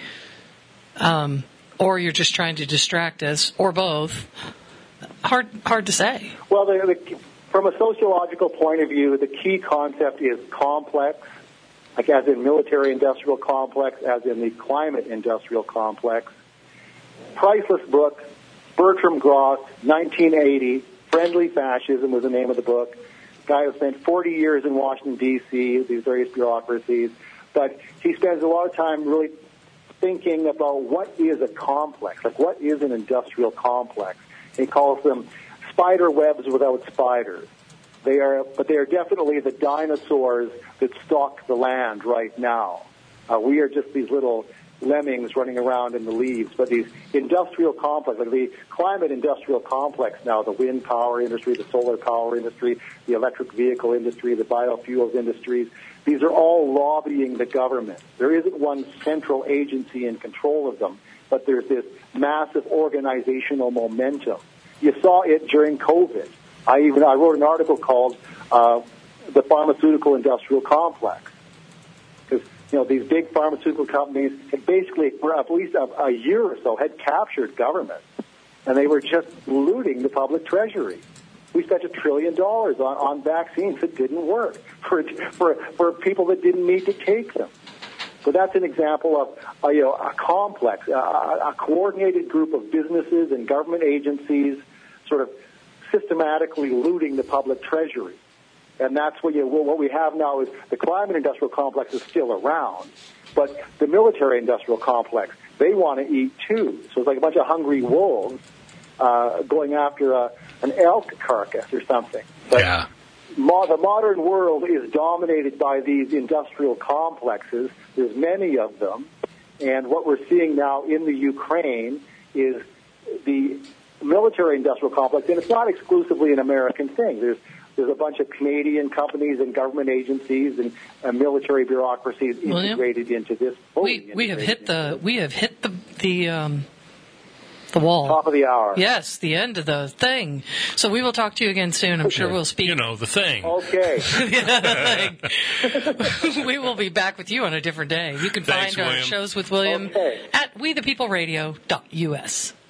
or you're just trying to distract us, or both. Hard to say. Well, from a sociological point of view, the key concept is complex, like as in military-industrial complex, as in the climate-industrial complex. Priceless book, Bertram Gross, 1980, Friendly Fascism was the name of the book. Guy who spent 40 years in Washington, D.C., these various bureaucracies, but he spends a lot of time really thinking about what is a complex, like what is an industrial complex. He calls them spider webs without spiders. They are definitely the dinosaurs that stalk the land right now. We are just these little lemmings running around in the leaves, but these industrial complexes, like the climate industrial complex now, the wind power industry, the solar power industry, the electric vehicle industry, the biofuels industries, these are all lobbying the government. There isn't one central agency in control of them, but there's this massive organizational momentum. You saw it during COVID. I wrote an article called The Pharmaceutical Industrial Complex. Because, these big pharmaceutical companies had basically, for at least a year or so, had captured government. And they were just looting the public treasury. We spent $1 trillion on vaccines that didn't work for people that didn't need to take them. So that's an example of a complex, a coordinated group of businesses and government agencies sort of systematically looting the public treasury. And that's what we have now is the climate industrial complex is still around, but the military industrial complex, they want to eat too. So it's like a bunch of hungry wolves going after an elk carcass or something. But Yeah. The modern world is dominated by these industrial complexes. There's many of them. And what we're seeing now in the Ukraine is the military-industrial complex, and it's not exclusively an American thing. There's a bunch of Canadian companies and government agencies and military bureaucracies integrated into this. We have hit the wall. Top of the hour. Yes, the end of the thing. So we will talk to you again soon. I'm sure we'll speak. The thing. Okay. We will be back with you on a different day. You can Thanks, find our William. shows with William Okay. at wethepeopleradio.us.